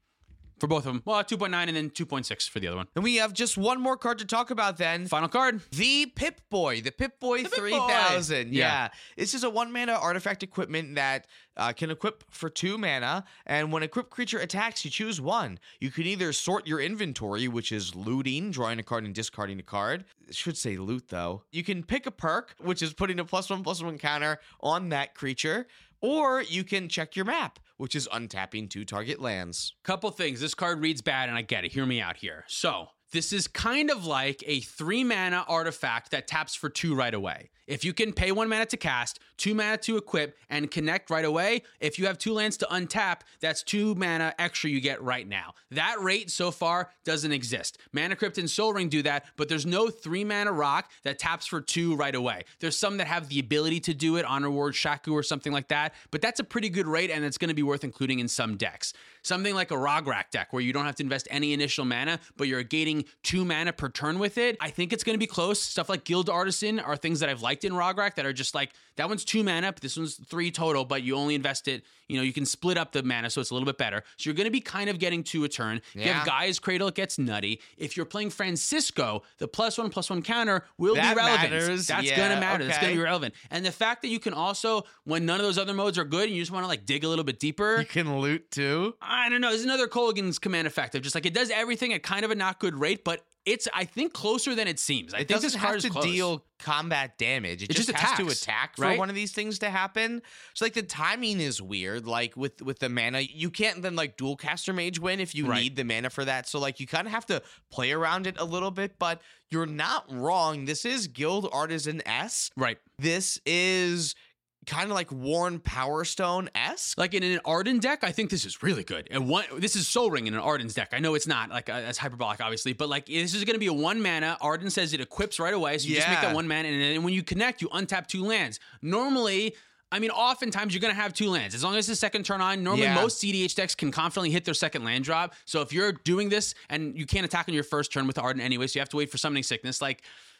Speaker 3: for both of them. Well, 2.9 and then 2.6 for the other one.
Speaker 2: And we have just one more card to talk about then.
Speaker 3: Final card.
Speaker 2: The Pip-Boy. The Pip-Boy
Speaker 3: The Pip-Boy.
Speaker 2: 3000.
Speaker 3: Yeah.
Speaker 2: Yeah. This is a 1-mana artifact equipment that can equip for 2 mana. And when an equipped creature attacks, you choose one. You can either sort your inventory, which is looting, drawing a card and discarding a card. It should say loot, though. You can pick a perk, which is putting a +1/+1 counter on that creature. Or you can check your map, which is untapping 2 target lands.
Speaker 3: Couple things. This card reads bad, and I get it. Hear me out here. So, this is kind of like a 3-mana artifact that taps for 2 right away. If you can pay 1 mana to cast, 2 mana to equip, and connect right away, if you have 2 lands to untap, that's 2 mana extra you get right now. That rate so far doesn't exist. Mana Crypt and Soul Ring do that, but there's no 3-mana rock that taps for 2 right away. There's some that have the ability to do it, Honor Ward, Shaku, or something like that, but that's a pretty good rate, and it's going to be worth including in some decks. Something like a Rograk deck, where you don't have to invest any initial mana, but you're gating 2 mana per turn with it. I think it's going to be close. Stuff like Guild Artisan are things that I've liked in Rograk that are just like, that one's 2 mana, but this one's 3 total, but you only invest it, you can split up the mana, so it's a little bit better. So you're going to be kind of getting 2 a turn. If you have Gaia's Cradle, it gets nutty. If you're playing Francisco, the +1/+1 counter will
Speaker 2: That
Speaker 3: be relevant.
Speaker 2: matters.
Speaker 3: That's
Speaker 2: Yeah,
Speaker 3: going to matter. That's
Speaker 2: okay.
Speaker 3: going to be relevant. And the fact that you can also, when none of those other modes are good and you just want to like dig a little bit deeper,
Speaker 2: You can loot too.
Speaker 3: I don't know. There's another Colgan's command effect of just like it does everything at kind of a not good rate, but it's, I think, closer than it seems. I
Speaker 2: It
Speaker 3: think this
Speaker 2: doesn't
Speaker 3: card
Speaker 2: have
Speaker 3: is
Speaker 2: to
Speaker 3: close.
Speaker 2: deal combat damage. It just has
Speaker 3: attacks,
Speaker 2: to attack for
Speaker 3: right?
Speaker 2: one of these things to happen. So like the timing is weird. Like with the mana, you can't then like dual caster mage win if you
Speaker 3: Right.
Speaker 2: need the mana for that. So like you kind of have to play around it a little bit, but you're not wrong. This is Guild Artisan S.
Speaker 3: Right.
Speaker 2: This is kind of like Worn Power Stone-esque.
Speaker 3: Like in an Arden deck, I think this is really good. And this is Soul Ring in an Arden's deck. I know it's not like as hyperbolic, obviously, but like this is going to be a 1 mana. Arden says it equips right away, so you just make that 1 mana, and then when you connect, you untap 2 lands. Normally, I mean, oftentimes you're going to have 2 lands. As long as the second turn on, normally most CDH decks can confidently hit their second land drop. So if you're doing this and you can't attack on your first turn with Arden anyway, so you have to wait for Summoning Sickness, like,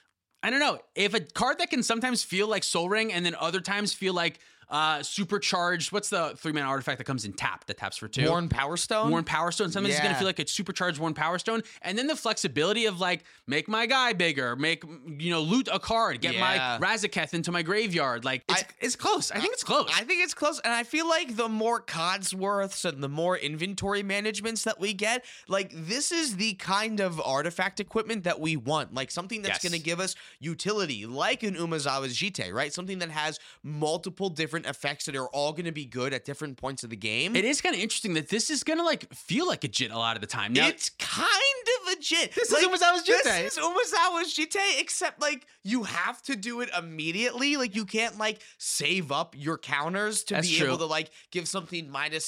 Speaker 3: I don't know. If a card that can sometimes feel like Soul Ring and then other times feel like supercharged, what's the 3-mana artifact that comes in tap that taps for 2?
Speaker 2: Worn Power Stone?
Speaker 3: Worn Power Stone. Sometimes it's going to
Speaker 2: Yeah.
Speaker 3: feel like it's supercharged Worn Power Stone. And then the flexibility of like, make my guy bigger, loot a card, get my
Speaker 2: Yeah.
Speaker 3: Razaketh into my graveyard. Like, it's close. I think it's close.
Speaker 2: I think it's close, and I feel like the more Codsworths and the more inventory managements that we get, like this is the kind of artifact equipment that we want, like something that's
Speaker 3: Yes.
Speaker 2: going to give us utility, like an Umezawa's Jite, right? Something that has multiple different effects that are all going to be good at different points of the game.
Speaker 3: It is kind of interesting that this is going to like feel like a JIT a lot of the time. Now,
Speaker 2: It's kind of a legit.
Speaker 3: This is Umezawa's Jitte.
Speaker 2: This is Umezawa's Jitte, except like you have to do it immediately. Like you can't like save up your counters to
Speaker 3: That's
Speaker 2: be
Speaker 3: true.
Speaker 2: able to like give something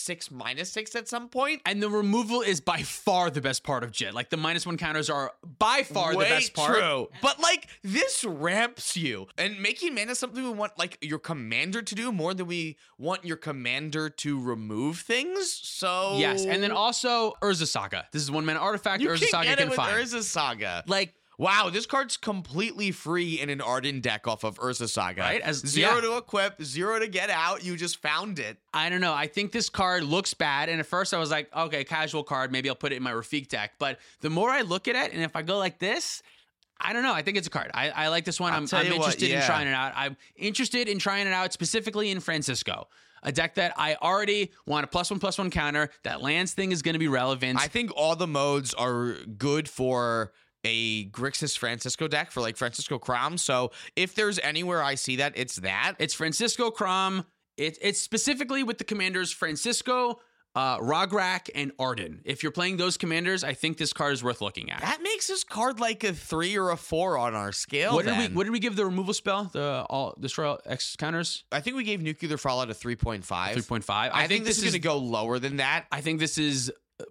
Speaker 2: -6 at some point.
Speaker 3: And the removal is by far the best part of Jit. Like the -1 counters are by far the best part.
Speaker 2: True. But like this ramps you. And making mana something we want like your commander to do more than we want your commander to remove things. So
Speaker 3: Yes, and then also Urza Saga. This is 1 mana artifact.
Speaker 2: you
Speaker 3: Urza
Speaker 2: can
Speaker 3: Saga
Speaker 2: get it
Speaker 3: can
Speaker 2: with
Speaker 3: find.
Speaker 2: Urza Saga.
Speaker 3: Like,
Speaker 2: wow, this card's completely free in an Arden deck off of Urza Saga.
Speaker 3: Right, as-
Speaker 2: 0
Speaker 3: yeah.
Speaker 2: to equip, 0 to get out. You just found it.
Speaker 3: I don't know. I think this card looks bad. And at first I was like, okay, casual card. Maybe I'll put it in my Rafik deck. But the more I look at it, and if I go like this, I don't know. I think it's a card. I like this one. I'm
Speaker 2: tell you what,
Speaker 3: interested in
Speaker 2: yeah.
Speaker 3: trying it out. I'm interested in trying it out specifically in Francisco. A deck that I already want a +1/+1 counter. That lands thing is going to be relevant.
Speaker 2: I think all the modes are good for a Grixis Francisco deck for like Francisco Crom. So if there's anywhere I see that, it's that.
Speaker 3: It's Francisco Crom. It's specifically with the commanders Francisco, Rograk, and Arden. If you're playing those commanders, I think this card is worth looking at.
Speaker 2: That makes this card like a 3 or a 4 on our scale.
Speaker 3: What did we give the removal spell? The all destroy all X counters?
Speaker 2: I think we gave Nuclear Fallout a 3.5.
Speaker 3: 3.5.
Speaker 2: I think this is going to go lower than that.
Speaker 3: I think this is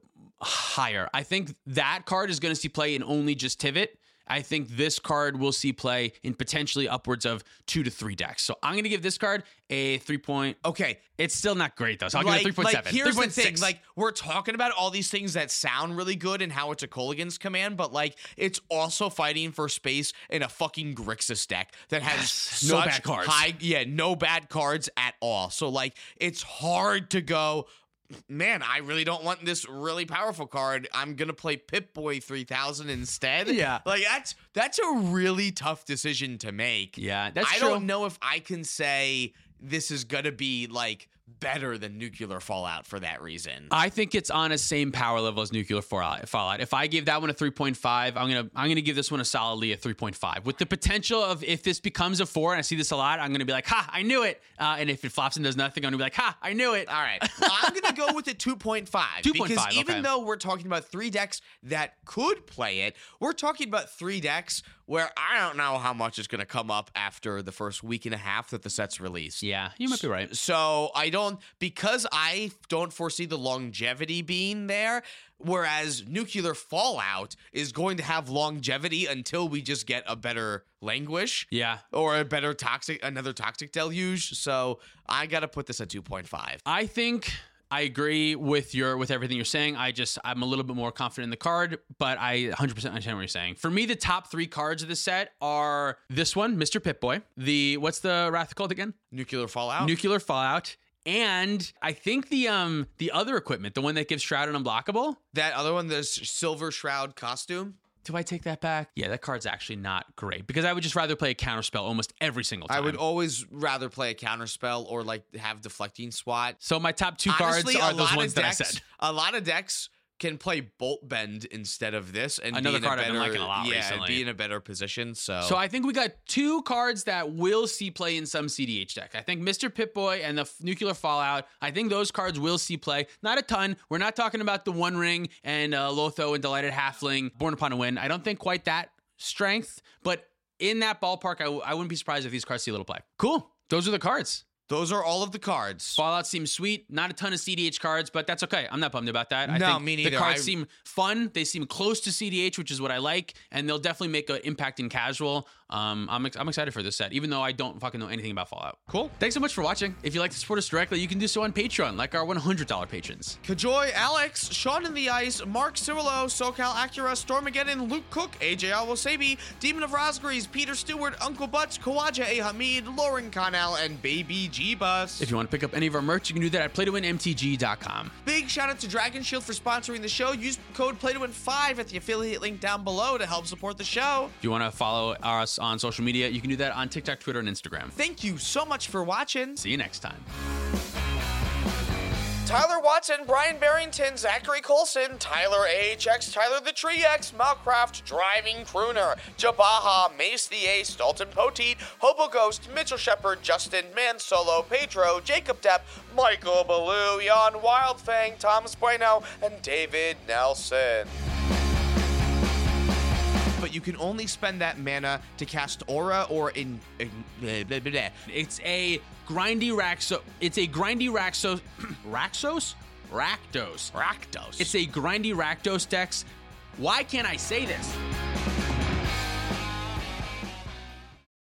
Speaker 3: higher. I think that card is going to see play in only just Tivit. I think this card will see play in potentially upwards of 2 to 3 decks. So I'm going to give this card a 3 point.
Speaker 2: Okay.
Speaker 3: It's still not great though. So I'll give it a 3.7.
Speaker 2: Like, here's the thing.
Speaker 3: 3.6.
Speaker 2: Like, we're talking about all these things that sound really good and how it's a Kolaghan's command, but like, it's also fighting for space in a fucking Grixis deck that has
Speaker 3: no
Speaker 2: such
Speaker 3: bad cards.
Speaker 2: no bad cards at all. So like, it's hard to go, man, I really don't want this really powerful card. I'm going to play Pip-Boy 3000 instead.
Speaker 3: Yeah.
Speaker 2: Like, that's a really tough decision to make.
Speaker 3: Yeah, that's
Speaker 2: I
Speaker 3: true.
Speaker 2: don't know if I can say this is going to be, like, better than Nuclear Fallout for that reason.
Speaker 3: I think it's on the same power level as Nuclear Fallout. If I give that one a 3.5, I'm gonna give this one a solidly a 3.5 with the potential of if this becomes a 4, and I see this a lot, I'm gonna be like, ha, I knew it. And if it flops and does nothing, I'm gonna be like, ha, I knew it.
Speaker 2: All right. I'm going to go with a 2.5.
Speaker 3: 2.5,
Speaker 2: Because even
Speaker 3: okay.
Speaker 2: though we're talking about 3 decks that could play it, we're talking about 3 decks where I don't know how much is going to come up after the first week and a half that the set's released.
Speaker 3: Yeah, you might be right.
Speaker 2: So because I don't foresee the longevity being there, whereas Nuclear Fallout is going to have longevity until we just get a better Languish.
Speaker 3: Yeah.
Speaker 2: Or another Toxic Deluge. So I got to put this at 2.5.
Speaker 3: I think I agree with everything you're saying. I'm a little bit more confident in the card, but I 100% understand what you're saying. For me, the top 3 cards of the set are this one, Mr. Pip-Boy. What's the Wrath called again?
Speaker 2: Nuclear Fallout.
Speaker 3: Nuclear Fallout. And I think the other equipment, the one that gives Shroud and Unblockable.
Speaker 2: That other one, the Silver Shroud costume.
Speaker 3: Do I take that back? Yeah, that card's actually not great because I would just rather play a counterspell almost every single time.
Speaker 2: I would always rather play a counterspell or like have deflecting SWAT.
Speaker 3: So my top 2
Speaker 2: Honestly,
Speaker 3: cards are
Speaker 2: a
Speaker 3: those
Speaker 2: lot
Speaker 3: ones
Speaker 2: of
Speaker 3: that I
Speaker 2: decks-
Speaker 3: said.
Speaker 2: A lot of decks can play Bolt Bend instead of this, and
Speaker 3: Another
Speaker 2: be in
Speaker 3: card
Speaker 2: a
Speaker 3: I've
Speaker 2: better,
Speaker 3: been liking a lot
Speaker 2: yeah,
Speaker 3: recently.
Speaker 2: be in a better position.
Speaker 3: So I think we got 2 cards that will see play in some CDH deck. I think Mr. Pip-Boy and the Nuclear Fallout, I think those cards will see play. Not a ton. We're not talking about the One Ring and Lotho and Delighted Halfling, Born Upon a Wind. I don't think quite that strength, but in that ballpark, I wouldn't be surprised if these cards see a little play. Cool. Those are the cards.
Speaker 2: those are all of the cards.
Speaker 3: Fallout seems sweet. Not a ton of CDH cards, but that's okay. I'm not bummed about that. I
Speaker 2: No,
Speaker 3: think
Speaker 2: me neither.
Speaker 3: The cards seem fun. They seem close to CDH, which is what I like, and they'll definitely make an impact in casual. I'm excited for this set, even though I don't fucking know anything about Fallout.
Speaker 2: Cool.
Speaker 3: Thanks so much for watching. If you'd like to support us directly, you can do so on Patreon, like our $100 patrons.
Speaker 2: Kajoy, Alex, Sean in the Ice, Mark Cirillo, SoCal Acura, Stormageddon, Luke Cook, AJ Alwasabi, Demon of Rosgrees, Peter Stewart, Uncle Butts, Kawaja A. Hamid, Lauren Connell, and Baby G-Bus.
Speaker 3: If you want to pick up any of our merch, you can do that at playtowinmtg.com.
Speaker 2: Big shout out to Dragon Shield for sponsoring the show. Use code PlayToWin5 at the affiliate link down below to help support the show.
Speaker 3: If you want to follow us on social media, you can do that on TikTok, Twitter, and Instagram.
Speaker 2: Thank you so much for watching.
Speaker 3: See you next time.
Speaker 2: Tyler Watson, Brian Barrington, Zachary Colson, Tyler AHX, Tyler the Tree X, Malcraft, Driving Crooner, Jabaha, Mace the Ace, Dalton Poteet, Hobo Ghost, Mitchell Shepard, Justin Mansolo, Pedro, Jacob Depp, Michael Ballou, Jan Wildfang, Thomas Bueno, and David Nelson. but you can only spend that mana to cast Aura or
Speaker 3: It's a grindy Rakdos. It's a grindy Rakdos. Rakdos? Rakdos.
Speaker 2: Rakdos.
Speaker 3: It's a grindy Rakdos dex. Why can't I say this?